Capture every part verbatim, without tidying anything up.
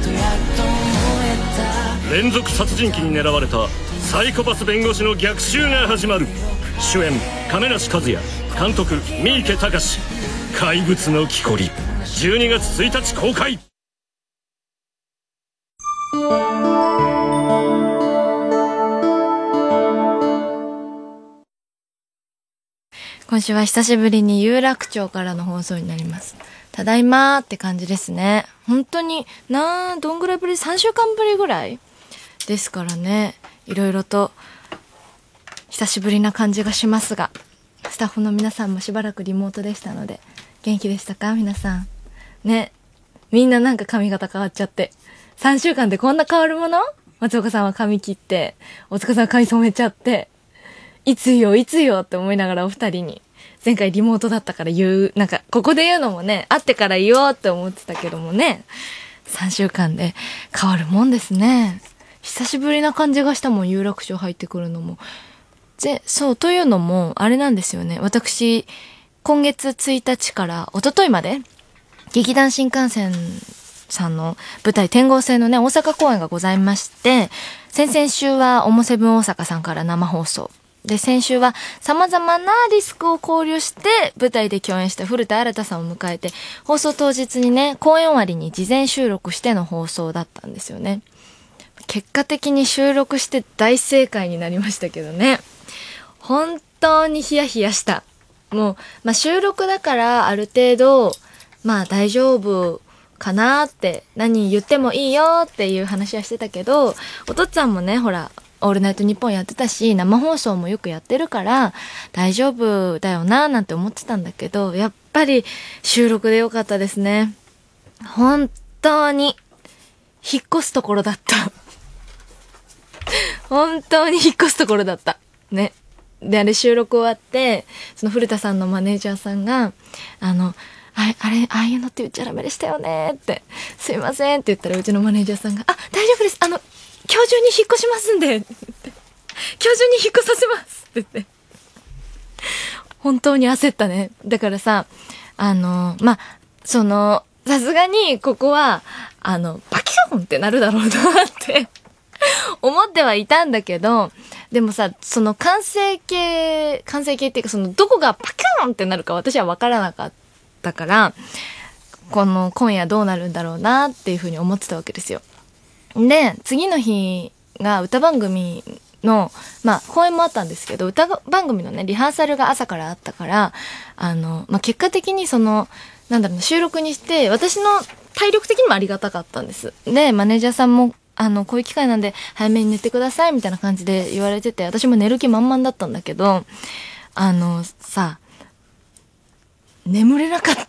連続殺人鬼に狙われたサイコパス弁護士の逆襲が始まる。主演亀梨和也、監督三池崇史、怪物の木こり、じゅうにがつついたち公開。 今週は久しぶりに有楽町からの放送になります。ただいまーって感じですね。本当になーどんぐらいぶり、さんしゅうかんぶりぐらいですからね。いろいろと久しぶりな感じがしますが、スタッフの皆さんもしばらくリモートでしたので元気でしたか皆さんね。みんななんか髪型変わっちゃって、さんしゅうかんでこんな変わるもの。松岡さんは髪切って、大塚さんは髪染めちゃって、いつよいつよって思いながらお二人に前回リモートだったから言う、なんかここで言うのもね、会ってから言おうって思ってたけどもね、さんしゅうかんで変わるもんですね。久しぶりな感じがしたもん、有楽町入ってくるのも。で、そうというのもあれなんですよね。私今月ついたちから一昨日まで劇団新幹線さんの舞台天号星のね大阪公演がございまして、先々週はオモセブン大阪さんから生放送で、先週は様々なリスクを考慮して舞台で共演した古田新太さんを迎えて、放送当日にね公演終わりに事前収録しての放送だったんですよね。結果的に収録して大正解になりましたけどね。本当にヒヤヒヤした。もう、まあ、収録だからある程度まあ大丈夫かなって、何言ってもいいよっていう話はしてたけど、お父っつぁんもねほらオールナイトニッポンやってたし、生放送もよくやってるから大丈夫だよななんて思ってたんだけど、やっぱり収録でよかったですね。本当に引っ越すところだった本当に引っ越すところだったね。で、あれ収録終わって、その古田さんのマネージャーさんが、あの、あ, あれ、ああいうのって言っちゃダメでしたよねって、すいませんって言ったら、うちのマネージャーさんが、あ、大丈夫です。あの、今日中に引っ越しますんで、今日中に引っ越させますって言って。本当に焦ったね。だからさ、あの、まあ、その、さすがにここは、あの、バキューンってなるだろうなって思ってはいたんだけど、でもさ、その完成形、完成形っていうかそのどこがパキューンってなるか私は分からなかったから、この今夜どうなるんだろうなっていうふうに思ってたわけですよ。で、次の日が歌番組の、まあ公演もあったんですけど、歌番組のね、リハーサルが朝からあったから、あの、まあ結果的にその、なんだろうな、収録にして、私の体力的にもありがたかったんです。で、マネージャーさんも、あの、こういう機会なんで早めに寝てくださいみたいな感じで言われてて、私も寝る気満々だったんだけど、あの、さ、眠れなかった。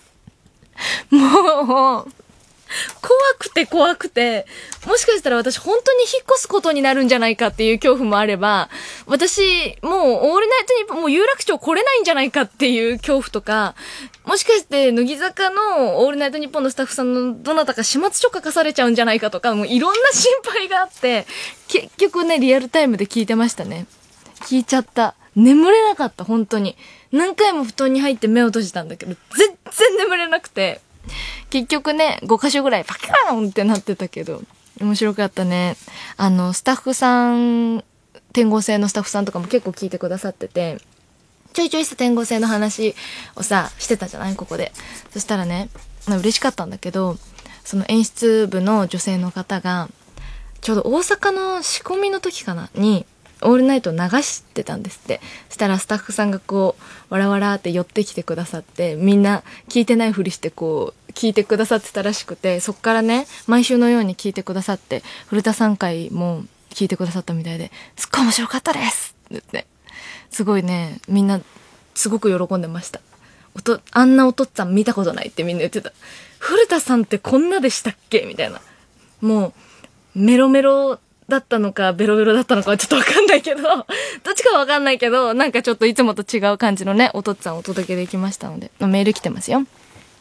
もう、怖くて怖くて、もしかしたら私本当に引っ越すことになるんじゃないかっていう恐怖もあれば、私もうオールナイトニッポンもう有楽町来れないんじゃないかっていう恐怖とか、もしかして乃木坂のオールナイトニッポンのスタッフさんのどなたか始末書書かされちゃうんじゃないかとか、もういろんな心配があって、結局ねリアルタイムで聞いてましたね。聞いちゃった。眠れなかった。本当に何回も布団に入って目を閉じたんだけど全然眠れなくて、結局ねごかしょぐらいパキャーンってなってたけど面白かったね。あのスタッフさん、天号星のスタッフさんとかも結構聞いてくださってて、ちょいちょいした天号星の話をさしてたじゃないここで。そしたらね嬉しかったんだけど、その演出部の女性の方がちょうど大阪の仕込みの時かなにオールナイト流してたんですって。そしたらスタッフさんがこうわらわらって寄ってきてくださって、みんな聞いてないふりしてこう聞いてくださってたらしくて、そっからね毎週のように聞いてくださって、古田さん回も聞いてくださったみたいで、すっごい面白かったですって言って、すごいねみんなすごく喜んでました。おとあんなおとっつぁん見たことないってみんな言ってた。古田さんってこんなでしたっけみたいな。もうメロメロだったのかベロベロだったのかはちょっとわかんないけどどっちかはわかんないけど、なんかちょっといつもと違う感じのねおとっつぁんをお届けできましたので、メール来てますよ。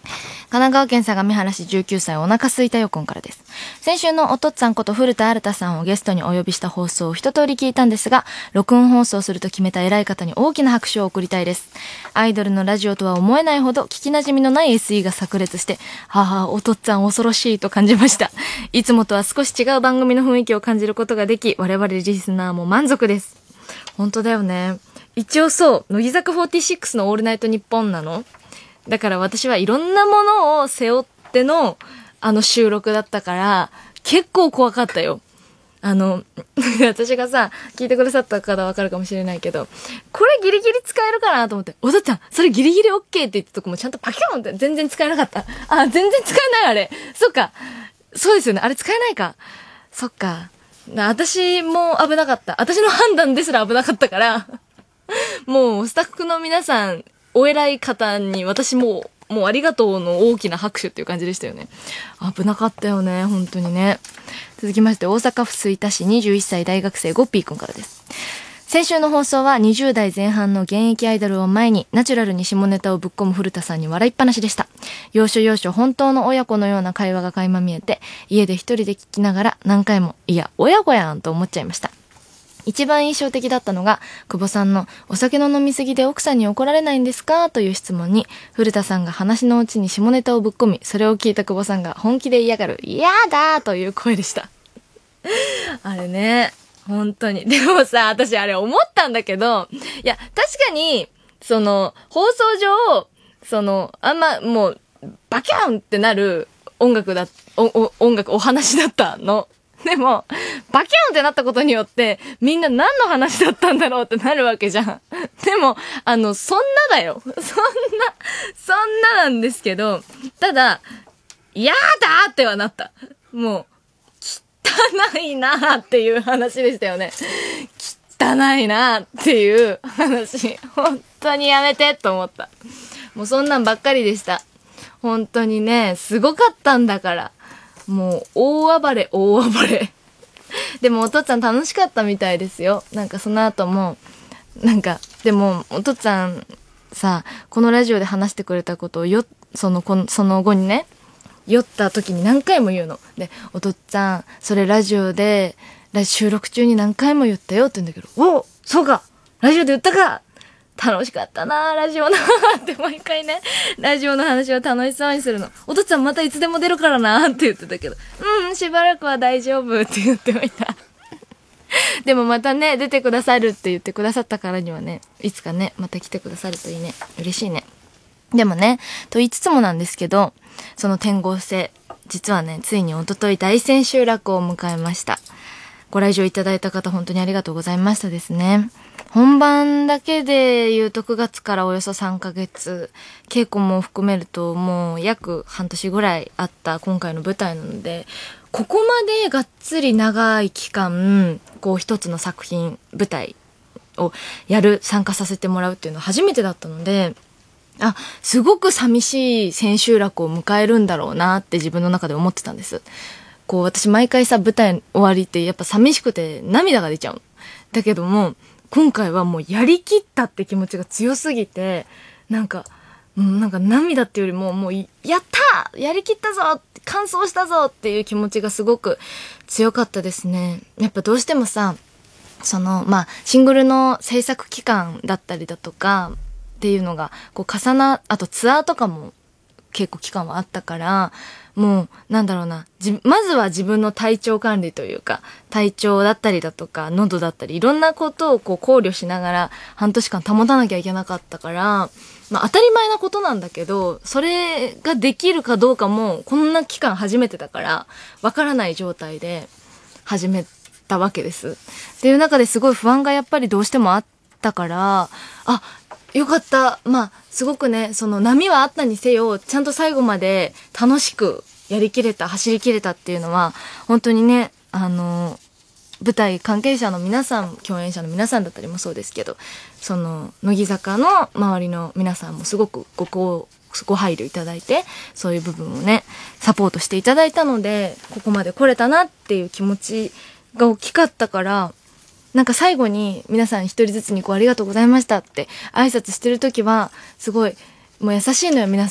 神奈川県相模原市じゅうきゅうさいお腹すいたよこんからです。先週のおとっつぁんこと古田新太さんをゲストにお呼びした放送を一通り聞いたんですが、録音放送すると決めた偉い方に大きな拍手を送りたいです。アイドルのラジオとは思えないほど聞き馴染みのない エスイー が炸裂して、はあ、おとっつぁん恐ろしいと感じました。いつもとは少し違う番組の雰囲気を感じることができ、我々リスナーも満足です。本当だよね。一応そう、乃木坂フォーティーシックスのオールナイトニッポンなの。だから私はいろんなものを背負ってのあの収録だったから結構怖かったよ。あの私がさ聞いてくださった方はわかるかもしれないけど、これギリギリ使えるかなと思って、お父ちゃんそれギリギリ OK って言ったとこもちゃんとパキョンって全然使えなかった。あ、全然使えないあれ。そっか、そうですよね、あれ使えないか。そっか、私も危なかった。私の判断ですら危なかったからもうスタッフの皆さん、お偉い方に私ももうありがとうの大きな拍手っていう感じでしたよね。危なかったよね、本当にね。続きまして、大阪府吹田市にじゅういっさい大学生ゴッピーくんからです。先週の放送はにじゅう代前半の現役アイドルを前にナチュラルに下ネタをぶっ込む古田さんに笑いっぱなしでした。要所要所本当の親子のような会話が垣間見えて、家で一人で聞きながら何回もいや親子やんと思っちゃいました。一番印象的だったのが久保さんのお酒の飲みすぎで奥さんに怒られないんですかという質問に、古田さんが話のうちに下ネタをぶっ込み、それを聞いた久保さんが本気で嫌がる嫌だという声でしたあれね、本当に。でもさ、私あれ思ったんだけど、いや確かにその放送上そのあんまもうバキャンってなる音楽だおお音楽お話だったの。でもバキャンってなったことによってみんな何の話だったんだろうってなるわけじゃん。でもあのそんなだよ、そんなそんななんですけど、ただやだってはなった。もう汚いなっていう話でしたよね。汚いなっていう話、本当にやめてと思った。もうそんなんばっかりでした。本当にね、すごかったんだから。もう大暴れ大暴れでもお父っつぁん楽しかったみたいですよ。なんかその後もなんか、でもお父っつぁんさ、このラジオで話してくれたことをよそのこのその後にね、酔った時に何回も言うので、お父っつぁんそれラジオで収録中に何回も言ったよって言うんだけど、おそうかラジオで言ったか、楽しかったなラジオなって毎回ね、ラジオの話を楽しそうにするの。お父っつぁんまたいつでも出るからなって言ってたけど、うんしばらくは大丈夫って言っておいたでもまたね出てくださるって言ってくださったからにはね、いつかねまた来てくださるといいね。嬉しいね。でもねと言いつつもなんですけど、その天号星実はねついに一昨日大千秋楽を迎えました。ご来場いただいた方本当にありがとうございましたですね。本番だけで言うとくがつからおよそさんかげつ、稽古も含めるともう約半年ぐらいあった今回の舞台なので、ここまでがっつり長い期間こう一つの作品舞台をやる参加させてもらうっていうのは初めてだったので、あ、すごく寂しい千秋楽を迎えるんだろうなって自分の中で思ってたんです。こう私毎回さ舞台終わりってやっぱ寂しくて涙が出ちゃう。だけども今回はもうやりきったって気持ちが強すぎて、なんか、うん、なんか涙っていうよりももうやったーやりきったぞ完走したぞっていう気持ちがすごく強かったですね。やっぱどうしてもさ、そのまあシングルの制作期間だったりだとかっていうのがこう重な、あとツアーとかも結構期間はあったから、もうなんだろうな、じまずは自分の体調管理というか、体調だったりだとか喉だったりいろんなことをこう考慮しながら半年間保たなきゃいけなかったから、まあ当たり前なことなんだけど、それができるかどうかもこんな期間初めてだからわからない状態で始めたわけです。っていう中ですごい不安がやっぱりどうしてもあったから、あ、よかった。まあすごくね、その波はあったにせよちゃんと最後まで楽しくやりきれた、走りきれたっていうのは本当にね、あの舞台関係者の皆さん、共演者の皆さんだったりもそうですけど、その乃木坂の周りの皆さんもすごくごこうご配慮いただいて、そういう部分をねサポートしていただいたのでここまで来れたなっていう気持ちが大きかったから、なんか最後に皆さん一人ずつにこうありがとうございましたって挨拶してる時はすごいもう優しいのよ皆さん。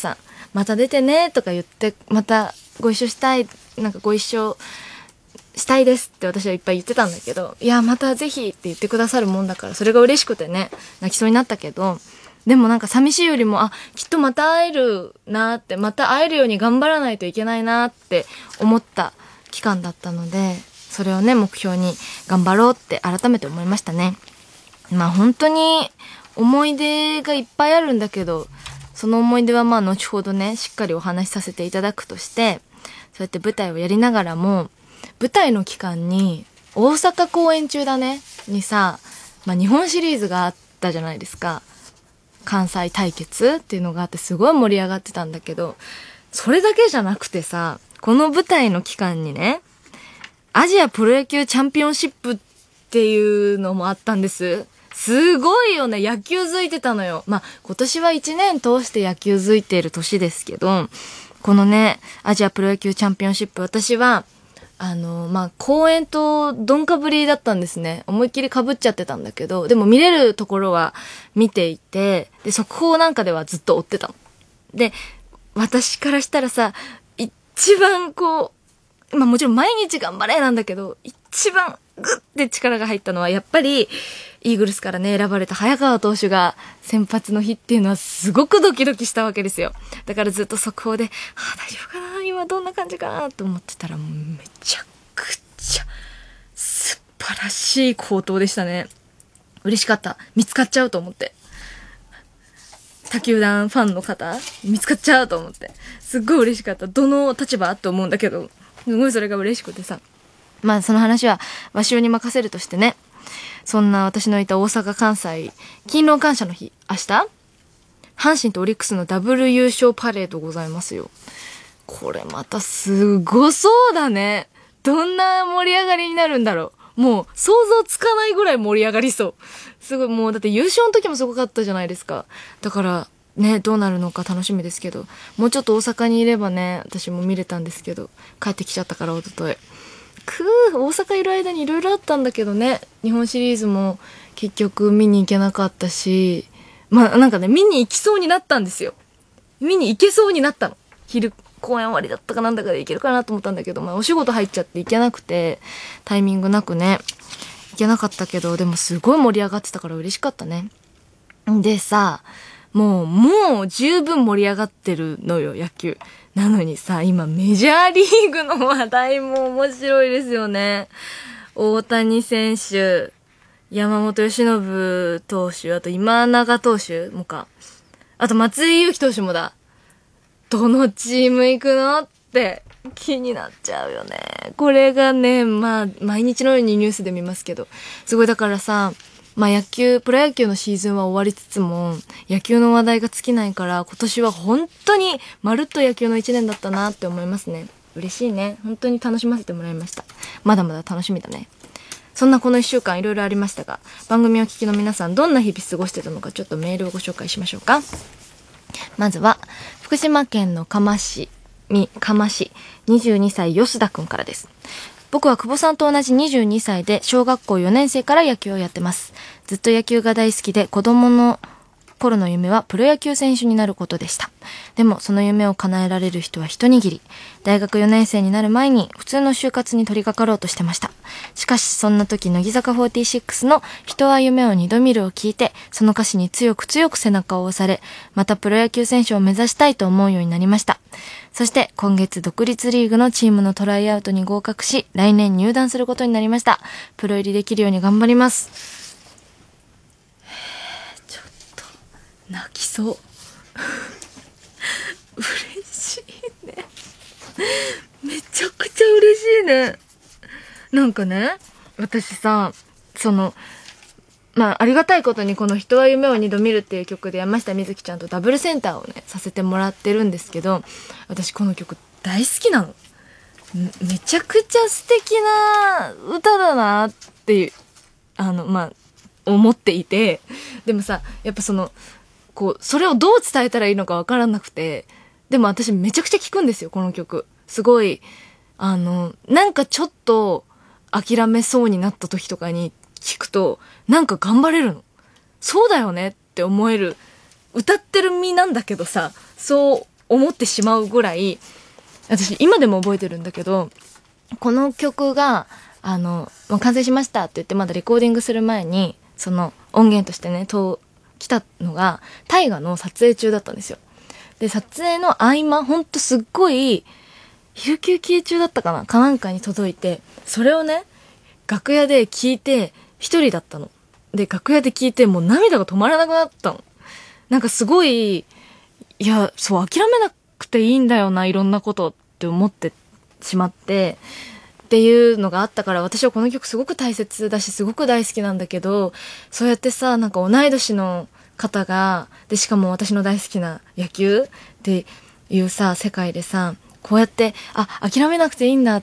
また出てねとか言って、またご一緒したい、なんかご一緒したいですって私はいっぱい言ってたんだけど、いやまたぜひって言ってくださるもんだから、それが嬉しくてね、泣きそうになったけど、でもなんか寂しいよりも、あ、きっとまた会えるなって、また会えるように頑張らないといけないなって思った期間だったので、それをね目標に頑張ろうって改めて思いましたね。まあ本当に思い出がいっぱいあるんだけど、その思い出はまあ後ほどねしっかりお話しさせていただくとして、そうやって舞台をやりながらも、舞台の期間に大阪公演中だねにさ、まあ、日本シリーズがあったじゃないですか。関西対決っていうのがあってすごい盛り上がってたんだけど、それだけじゃなくてさ、この舞台の期間にね、アジアプロ野球チャンピオンシップっていうのもあったんです。すごいよね。野球づいてたのよ。まあ今年はいちねん通して野球づいている年ですけど、このねアジアプロ野球チャンピオンシップ、私はあのまあ公演とどんかぶりだったんですね。思いっきり被っちゃってたんだけど、でも見れるところは見ていて、で速報なんかではずっと追ってたので、私からしたらさ、一番こう、まあもちろん毎日頑張れなんだけど、一番グッて力が入ったのはやっぱりイーグルスからね選ばれた早川投手が先発の日っていうのはすごくドキドキしたわけですよ。だからずっと速報で、ああ大丈夫かな、今どんな感じかなと思ってたら、もうめちゃくちゃ素晴らしい好投でしたね。嬉しかった。見つかっちゃうと思って、他球団ファンの方見つかっちゃうと思って、すっごい嬉しかった。どの立場って思うんだけど、すごいそれが嬉しくてさ、まあその話はわしおに任せるとしてね、そんな私のいた大阪関西勤労感謝の日、明日阪神とオリックスのダブル優勝パレードございますよ。これまたすごそうだね。どんな盛り上がりになるんだろう。もう想像つかないぐらい盛り上がりそう。すごい、もうだって優勝の時もすごかったじゃないですか。だからね、どうなるのか楽しみですけど、もうちょっと大阪にいればね私も見れたんですけど、帰ってきちゃったから一昨日くー、大阪いる間にいろいろあったんだけどね、日本シリーズも結局見に行けなかったし、まあなんかね見に行きそうになったんですよ。見に行けそうになったの。昼公演終わりだったかなんだかで行けるかなと思ったんだけど、まあお仕事入っちゃって行けなくて、タイミングなくね行けなかったけど、でもすごい盛り上がってたから嬉しかったね。でさ、もうもう十分盛り上がってるのよ野球なのにさ、今メジャーリーグの話題も面白いですよね。大谷選手、山本由伸投手、あと今永投手もか、あと松井裕樹投手もだ。どのチーム行くのって気になっちゃうよね。これがね、まあ毎日のようにニュースで見ますけど、すごいだからさ、まあ野球、プロ野球のシーズンは終わりつつも野球の話題が尽きないから、今年は本当にまるっと野球の一年だったなって思いますね。嬉しいね。本当に楽しませてもらいました。まだまだ楽しみだね。そんなこの一週間いろいろありましたが、番組を聞きの皆さんどんな日々過ごしてたのか、ちょっとメールをご紹介しましょうか。まずは福島県の嘉麻市み嘉麻市にじゅうにさい吉田くんからです。僕は久保さんと同じにじゅうにさいで、小学校よねん生から野球をやってます。ずっと野球が大好きで、子供の頃の夢はプロ野球選手になることでした。でもその夢を叶えられる人は一握り。大学よねん生になる前に普通の就活に取り掛かろうとしてました。しかしそんな時、乃木坂フォーティーシックスの人は夢を二度見るを聞いて、その歌詞に強く強く背中を押され、またプロ野球選手を目指したいと思うようになりました。そして今月独立リーグのチームのトライアウトに合格し、来年入団することになりました。プロ入りできるように頑張ります。泣きそう嬉しいね。めちゃくちゃ嬉しいね。なんかね、私さ、そのまあありがたいことにこの人は夢を二度見るっていう曲で山下美月ちゃんとダブルセンターをねさせてもらってるんですけど、私この曲大好きなの。めちゃくちゃ素敵な歌だなっていうあのまあ思っていて、でもさやっぱそのこうそれをどう伝えたらいいのかわからなくて、でも私めちゃくちゃ聴くんですよこの曲。すごいあのなんかちょっと諦めそうになった時とかに聞くとなんか頑張れるの。そうだよねって思える、歌ってる身なんだけどさ、そう思ってしまうぐらい、私今でも覚えてるんだけど、この曲が、あの、まあ、完成しましたって言ってまだレコーディングする前に、その音源としてね、と来たのが、大河の撮影中だったんですよ。で、撮影の合間、ほんとすっごい、有給休中だったかなかなんかに届いて、それをね、楽屋で聞いて、一人だったの。で、楽屋で聞いて、もう涙が止まらなくなったの。なんかすごい、いや、そう、諦めなくていいんだよな、いろんなことって思ってしまって、っていうのがあったから、私はこの曲すごく大切だし、すごく大好きなんだけど、そうやってさ、なんか同い年の方が、で、しかも私の大好きな野球っていうさ、世界でさ、こうやって、あ、諦めなくていいんだって、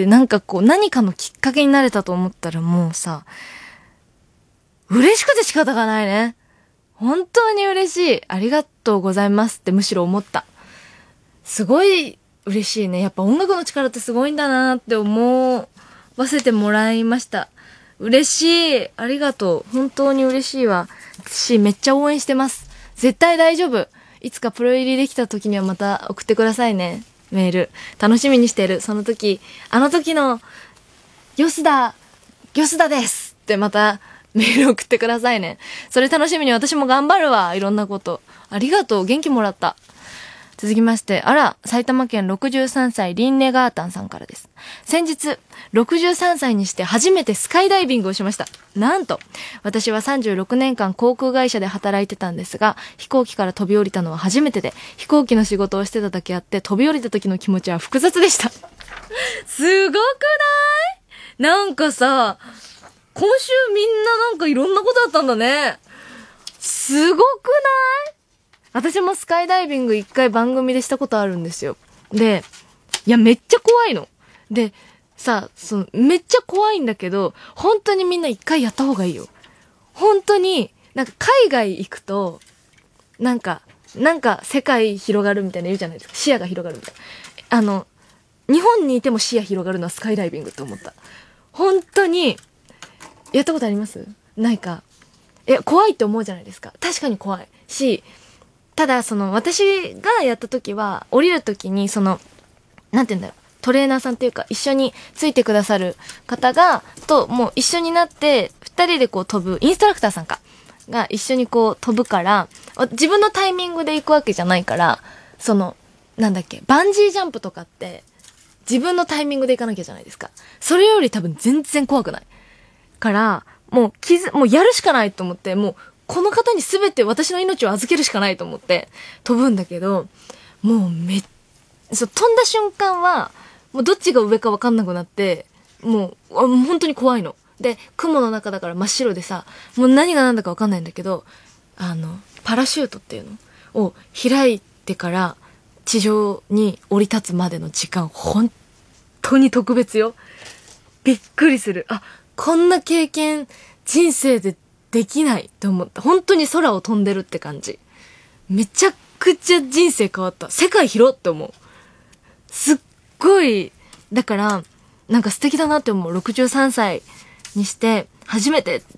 なんかこう、何かのきっかけになれたと思ったらもうさ、嬉しくて仕方がないね。本当に嬉しい。ありがとうございますってむしろ思った。すごい嬉しいね。やっぱ音楽の力ってすごいんだなって思わせてもらいました。嬉しい。ありがとう。本当に嬉しいわ。私めっちゃ応援してます。絶対大丈夫。いつかプロ入りできた時にはまた送ってくださいね。メール。楽しみにしてる。その時、あの時の、吉田、吉田ですってまたメール送ってくださいね。それ楽しみに私も頑張るわ。いろんなこと。ありがとう。元気もらった。続きまして、あら、埼玉県ろくじゅうさんさいリンネガータンさんからです。先日、ろくじゅうさんさいにして初めてスカイダイビングをしました。なんと、私はさんじゅうろくねんかん航空会社で働いてたんですが、飛行機から飛び降りたのは初めてで、飛行機の仕事をしてただけあって、飛び降りた時の気持ちは複雑でした。すごくない？なんかさ、今週みんななんかいろんなことあったんだね。すごくない？私もスカイダイビング一回番組でしたことあるんですよ。で、いやめっちゃ怖いの。で、さ、その、めっちゃ怖いんだけど、本当にみんな一回やった方がいいよ。本当に、なんか海外行くと、なんか、なんか世界広がるみたいな言うじゃないですか。視野が広がるみたいな。あの、日本にいても視野広がるのはスカイダイビングって思った。本当に、やったことあります？ないか。いや、怖いって思うじゃないですか。確かに怖いし、ただその私がやった時は降りる時にそのなんて言うんだろう、トレーナーさんっていうか一緒についてくださる方がともう一緒になって二人でこう飛ぶインストラクターさんかが一緒にこう飛ぶから、自分のタイミングで行くわけじゃないから、そのなんだっけ、バンジージャンプとかって自分のタイミングで行かなきゃじゃないですか。それより多分全然怖くないからもう傷もうやるしかないと思って、もうこの方に全て私の命を預けるしかないと思って飛ぶんだけど、もうめっそう飛んだ瞬間はもうどっちが上か分かんなくなって、もう本当に怖いので、雲の中だから真っ白でさ、もう何が何だか分かんないんだけど、あのパラシュートっていうのを開いてから地上に降り立つまでの時間本当に特別よ。びっくりする。あ、こんな経験人生でできないと思った。本当に空を飛んでるって感じ。めちゃくちゃ人生変わった。世界広って思う。すっごい、だから、なんか素敵だなって思う。ろくじゅうさんさいにして初めてって。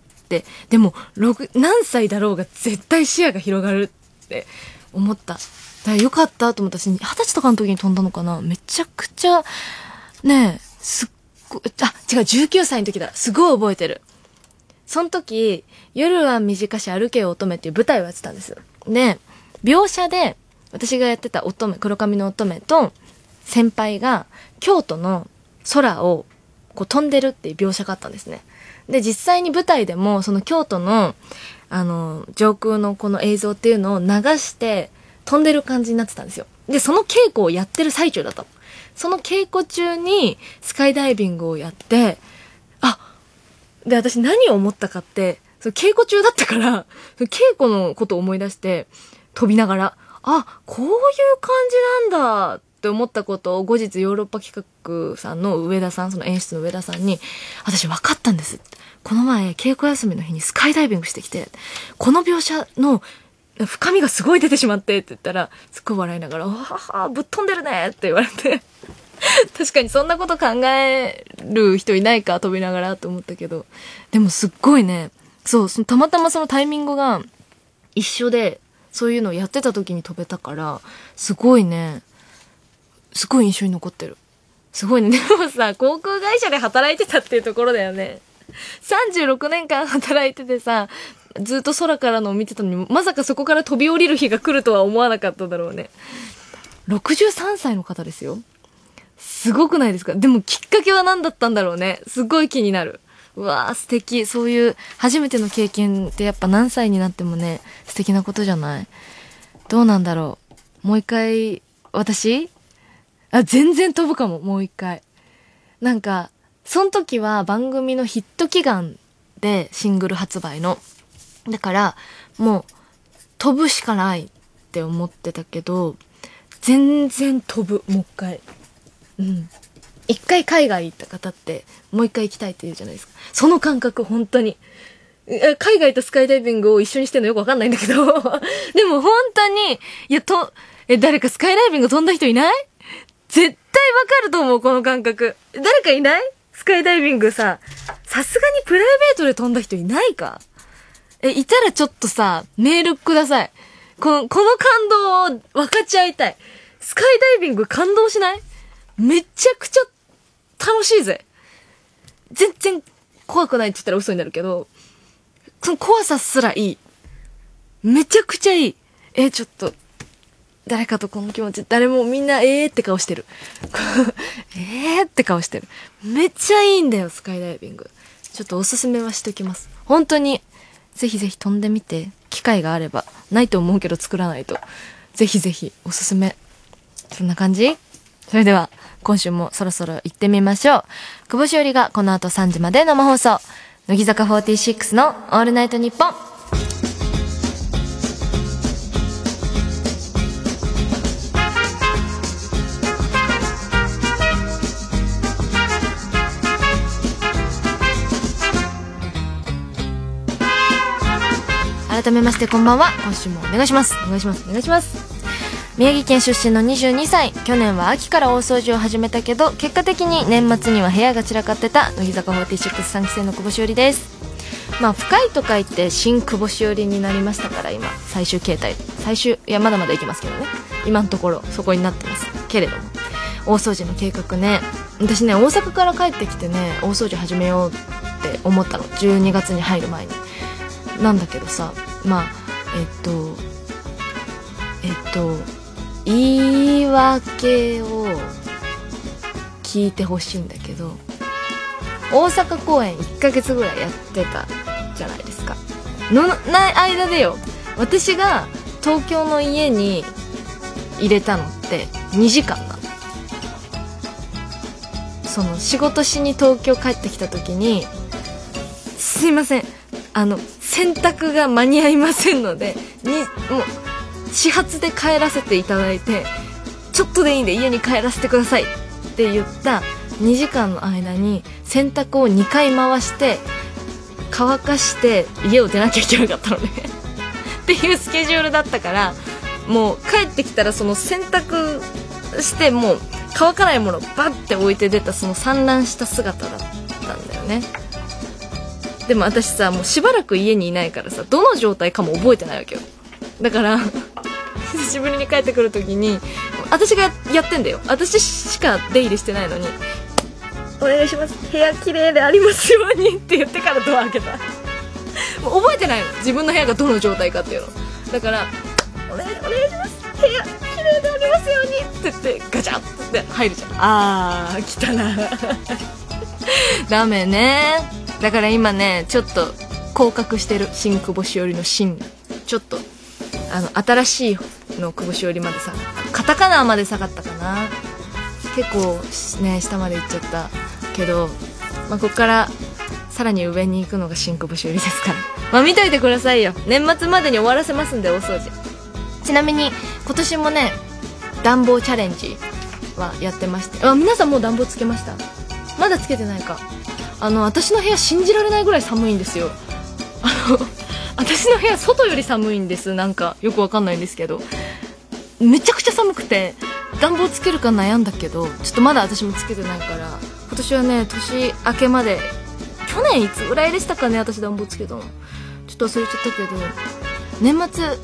でも、何歳だろうが絶対視野が広がるって思った。だからよかったと思ったし、二十歳とかの時に飛んだのかな。めちゃくちゃ、ねえ、すっごい、あ、違う、じゅうきゅうさいの時だ。すごい覚えてる。その時、夜は短し歩けよ乙女っていう舞台をやってたんです。で、描写で私がやってた乙女、黒髪の乙女と先輩が京都の空をこう飛んでるっていう描写があったんですね。で、実際に舞台でもその京都のあの上空のこの映像っていうのを流して飛んでる感じになってたんですよ。で、その稽古をやってる最中だったの。その稽古中にスカイダイビングをやって、あ、で、私何を思ったかって、その稽古中だったから、その稽古のことを思い出して、飛びながら、あ、こういう感じなんだって思ったことを後日ヨーロッパ企画さんの上田さん、その演出の上田さんに、私分かったんです。この前、稽古休みの日にスカイダイビングしてきて、この描写の深みがすごい出てしまってって言ったら、すっごい笑いながら、わはは、ぶっ飛んでるねって言われて、確かにそんなこと考える人いないか飛びながらと思ったけど、でもすっごいね、そう、そのたまたまそのタイミングが一緒で、 そういうのをやってた時に飛べたから、すごいね、すごい印象に残ってる。すごいね。でもさ、航空会社で働いてたっていうところだよね。さんじゅうろくねんかん働いててさ、ずっと空からのを見てたのに、まさかそこから飛び降りる日が来るとは思わなかっただろうね。ろくじゅうさんさいの方ですよ。すごくないですか？でもきっかけは何だったんだろうね。すごい気になる。うわー素敵。そういう初めての経験ってやっぱ何歳になってもね、素敵なことじゃない？どうなんだろう。もう一回、私あ、全然飛ぶかも、もう一回。なんか、その時は番組のヒット祈願でシングル発売の。だから、もう、飛ぶしかないって思ってたけど、全然飛ぶ、もう一回。うん。一回海外行った方って、もう一回行きたいって言うじゃないですか。その感覚、本当に。海外とスカイダイビングを一緒にしてるのよくわかんないんだけど。でも本当に、いや、と、え、誰かスカイダイビング飛んだ人いない？絶対わかると思う、この感覚。誰かいない？スカイダイビングさ、さすがにプライベートで飛んだ人いないか？え、いたらちょっとさ、メールください。この、この感動を分かち合いたい。スカイダイビング感動しない？めちゃくちゃ楽しいぜ。全然怖くないって言ったら嘘になるけど、その怖さすらいい。めちゃくちゃいい。え、ちょっと、誰かとこの気持ち、誰もみんなえーって顔してる。えーって顔してる。めっちゃいいんだよ、スカイダイビング。ちょっとおすすめはしときます。本当に、ぜひぜひ飛んでみて、機会があれば。ないと思うけど作らないと。ぜひぜひおすすめ。そんな感じ？それでは、今週もそろそろ行ってみましょう。久保しおりがこの後さんじまで生放送。乃木坂フォーティーシックスのオールナイトニッポン。改めましてこんばんは。今週もお願いします。お願いします。お願いします。宮城県出身のにじゅうにさい。去年は秋から大掃除を始めたけど、結果的に年末には部屋が散らかってた乃木坂フォーティーシックスさんき生の久保しおりです。まあ深いと書いて新久保しおりになりましたから、今最終形態、最終、いやまだまだいきますけどね、今のところそこになってますけれども、大掃除の計画ね。私ね、大阪から帰ってきてね、大掃除始めようって思ったの、じゅうにがつに入る前に。なんだけどさ、まあえっとえっと言い訳を聞いてほしいんだけど、大阪公演いっかげつぐらいやってたじゃないですか。のない間でよ、私が東京の家に入れたのってにじかんなの。その仕事しに東京帰ってきた時に、すいません、あの洗濯が間に合いませんので、にもう始発で帰らせていただいて、ちょっとでいいんで家に帰らせてくださいって言ったにじかんの間に洗濯をにかい回して乾かして家を出なきゃいけなかったのねっていうスケジュールだったから、もう帰ってきたらその洗濯してもう乾かないものをバッて置いて出た、その散乱した姿だったんだよね。でも私さ、もうしばらく家にいないからさ、どの状態かも覚えてないわけよ。だから久しぶりに帰ってくるときに、私がやってんだよ、私しか出入りしてないのに、お願いします、部屋綺麗でありますようにって言ってからドア開けたもう覚えてないの、自分の部屋がどの状態かっていうの。だからお願い、お願いします、部屋綺麗でありますようにって言ってガチャッって入るじゃん。あー来たなダメね。だから今ね、ちょっと降格してる、新久保しおりの新、ちょっとあの新しいの久保しおりまでさ、カタカナまで下がったかな。結構ね下まで行っちゃったけど、まあ、ここからさらに上に行くのが新久保しおりですから、まあ見といてくださいよ。年末までに終わらせますんで、大掃除。ちなみに今年もね、暖房チャレンジはやってまして、あ、皆さんもう暖房つけました？まだつけてないか。あの私の部屋信じられないぐらい寒いんですよ。あの私の部屋外より寒いんです。なんかよくわかんないんですけど、めちゃくちゃ寒くて暖房つけるか悩んだけど、ちょっとまだ私もつけてないから、今年はね、年明けまで、去年いつぐらいでしたかね、私暖房つけたのちょっと忘れちゃったけど、年末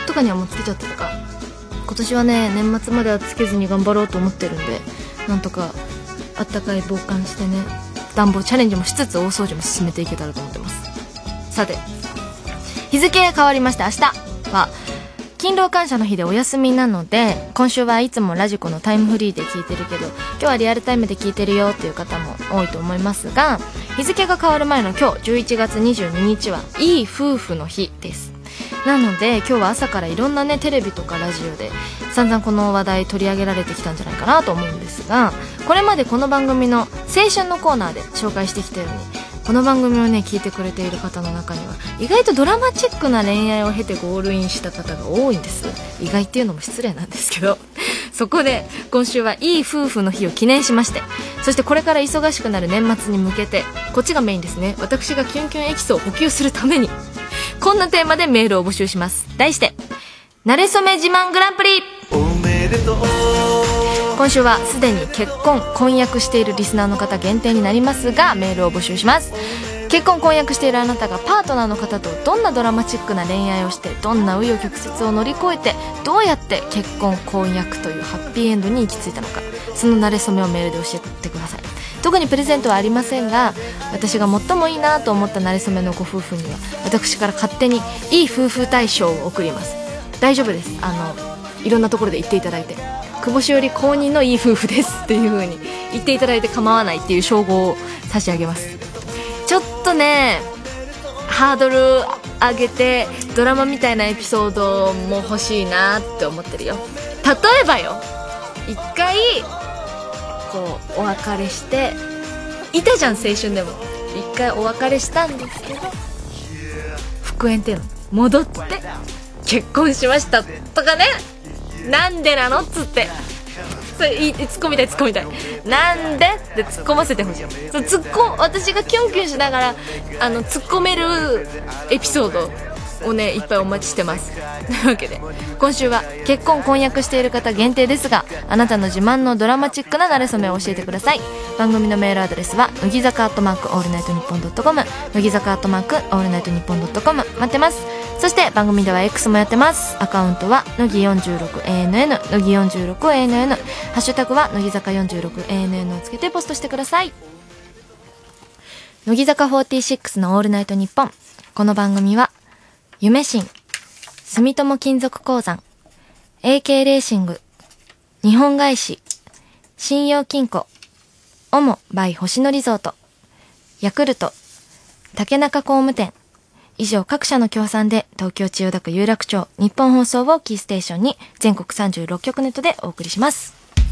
とかにはもうつけちゃってたか。今年はね年末まではつけずに頑張ろうと思ってるんで、なんとかあったかい防寒してね、暖房チャレンジもしつつ大掃除も進めていけたらと思ってます。さて日付変わりまして、明日は勤労感謝の日でお休みなので、今週はいつもラジコのタイムフリーで聞いてるけど今日はリアルタイムで聞いてるよっていう方も多いと思いますが、日付が変わる前の今日じゅういちがつにじゅうににちはいい夫婦の日です。なので今日は朝からいろんなねテレビとかラジオで散々この話題取り上げられてきたんじゃないかなと思うんですが、これまでこの番組の青春のコーナーで紹介してきたように、この番組をね聞いてくれている方の中には意外とドラマチックな恋愛を経てゴールインした方が多いんです。意外っていうのも失礼なんですけどそこで今週はいい夫婦の日を記念しまして、そしてこれから忙しくなる年末に向けて、こっちがメインですね、私がキュンキュンエキスを補給するためにこんなテーマでメールを募集します。題してなれそめ自慢グランプリ。おめでとう。今週はすでに結婚婚約しているリスナーの方限定になりますが、メールを募集します。結婚婚約しているあなたがパートナーの方とどんなドラマチックな恋愛をして、どんな紆余曲折を乗り越えて、どうやって結婚婚約というハッピーエンドに行き着いたのか、そのなれそめをメールで教えてください。特にプレゼントはありませんが、私が最もいいなと思ったなれそめのご夫婦には私から勝手にいい夫婦大賞を送ります。大丈夫です、あのいろんなところで言っていただいて、久保しおり公認のいい夫婦ですっていう風に言っていただいて構わないっていう称号を差し上げます。ちょっとねハードル上げてドラマみたいなエピソードも欲しいなって思ってるよ。例えばよ、一回こうお別れしていたじゃん、青春でも一回お別れしたんですけど復縁っていうの戻って結婚しましたとかね、なんでなのっつってそれ突っ込みたい突っ込みたいなんでって突っ込ませてほしい。そう突っ込私がキュンキュンしながらあの突っ込めるエピソードをねいっぱいお待ちしてます。というわけで今週は結婚婚約している方限定ですが、あなたの自慢のドラマチックななれそめを教えてください。番組のメールアドレスは乃木坂アットマークオールナイトニッポンドットコム、乃木坂アットマークオールナイトニッポンドットコム待ってます。そして番組では X もやってます。アカウントは乃木 よんじゅうろくエーエヌエヌ 乃木 よんじゅうろくエーエヌエヌ、ハッシュタグは乃木坂 よんじゅうろくエーエヌエヌ をつけてポストしてください。乃木坂フォーティーシックスのオールナイトニッポン、この番組は夢新、住友金属鉱山、エーケー レーシング、日本外資、信用金庫、オモバイ星野リゾート、ヤクルト、竹中工務店、以上各社の協賛で東京千代田区有楽町日本放送をキーステーションに全国さんじゅうろっきょくネットでお送りします。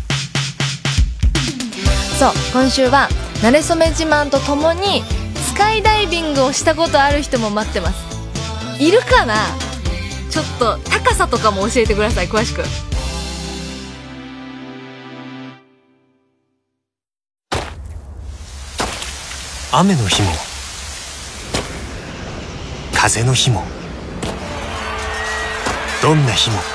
そう、今週はなれそめ自慢とともにスカイダイビングをしたことある人も待ってます。いるかな。ちょっと高さとかも教えてください、詳しく。 雨の日も風の日もどんな日も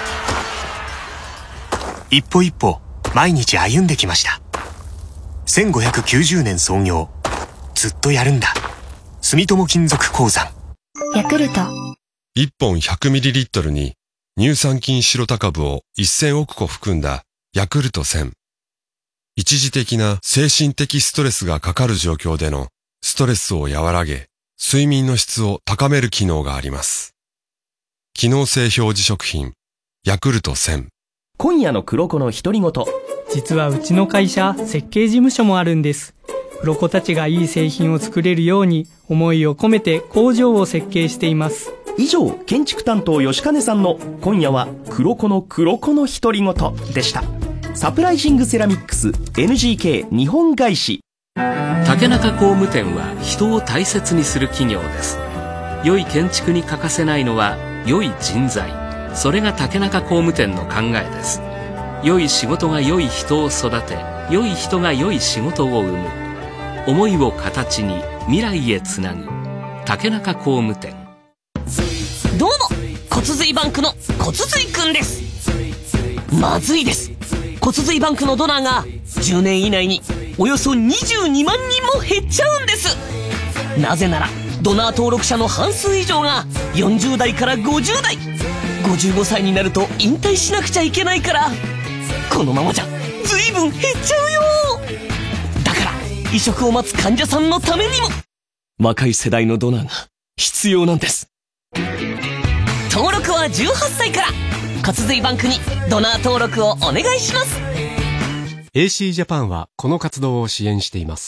一歩一歩毎日歩んできました。せんごひゃくきゅうじゅうねん創業、ずっとやるんだ、住友金属鉱山。 ヤクルトいっぽん ひゃくミリリットル に乳酸菌シロタ株をせんおくこ含んだヤクルトせん。一時的な精神的ストレスがかかる状況でのストレスを和らげ、睡眠の質を高める機能があります。機能性表示食品ヤクルトせん。 今夜の黒子の独り言。 実はうちの会社、設計事務所もあるんです。黒子たちがいい製品を作れるように思いを込めて工場を設計しています。 以上、建築担当吉金さんの今夜は黒子の黒子の独り言でした。サプライジングセラミックス エヌジーケー 日本外資。 竹中工務店は人を大切にする企業です。良い建築に欠かせないのは良い人材、それが竹中工務店の考えです。良い仕事が良い人を育て、良い人が良い仕事を生む。思いを形に未来へつなぐ竹中工務店。 どうも、骨髄バンクの骨髄くんです。まずいです。骨髄バンクのドナーがじゅうねん以内におよそにじゅうにまんにんも減っちゃうんです。なぜならドナー登録者の半数以上がよんじゅうだいからごじゅうだい、ごじゅうじゅうごさいになると引退しなくちゃいけないから、このままじゃずいぶん減っちゃうよ。だから移植を待つ患者さんのためにも若い世代のドナーが必要なんです。登録はじゅうはっさいから。骨髄バンクにドナー登録をお願いします。 エーシー ジャパンはこの活動を支援しています。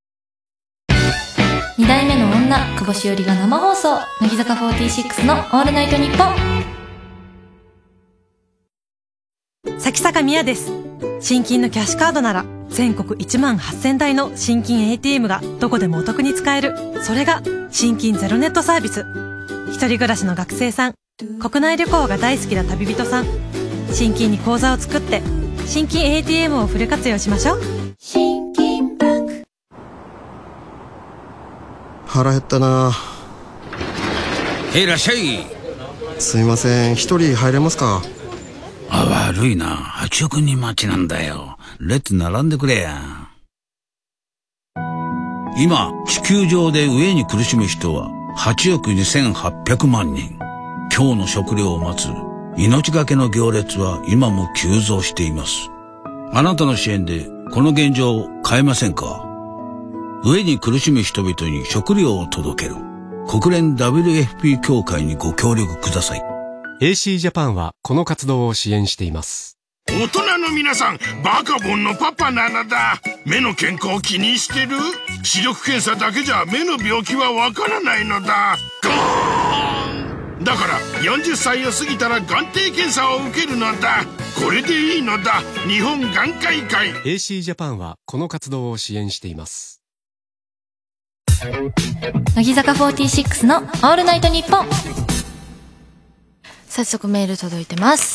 に代目の女、久保しおりが生放送。乃木坂フォーティーシックスのオールナイトニッポン。 崎坂美也です。新金のキャッシュカードなら全国いちまんはっせんだいの新金 エーティーエム がどこでもお得に使える。それが新金ゼロネットサービス。一人暮らしの学生さん、国内旅行が大好きな旅人さん、新金に口座を作って新金 エーティーエム をフル活用しましょう。新金バンク。 腹減ったな。 へいらっしゃい。 すいません、一人入れますか？ あ、悪いな、はちおくにん待ちなんだよ。列並んでくれや。今地球上で飢えに苦しむ人ははちおくにせんはっぴゃくまんにん。今日の食料を待つ命がけの行列は今も急増しています。あなたの支援でこの現状を変えませんか？飢えに苦しむ人々に食料を届ける国連 ダブリューエフピー 協会にご協力ください。 エーシー ジャパンはこの活動を支援しています。 大人の皆さん、バカボンのパパなのだ。目の健康を気にしてる？視力検査だけじゃ目の病気はわからないのだ。ゴーン！だからよんじゅっさいを過ぎたら眼底検査を受けるのだ。これでいいのだ。日本眼科医会。 エーシー ジャパンはこの活動を支援しています。 乃木坂フォーティーシックスのオールナイトニッポン。早速メール届いてます。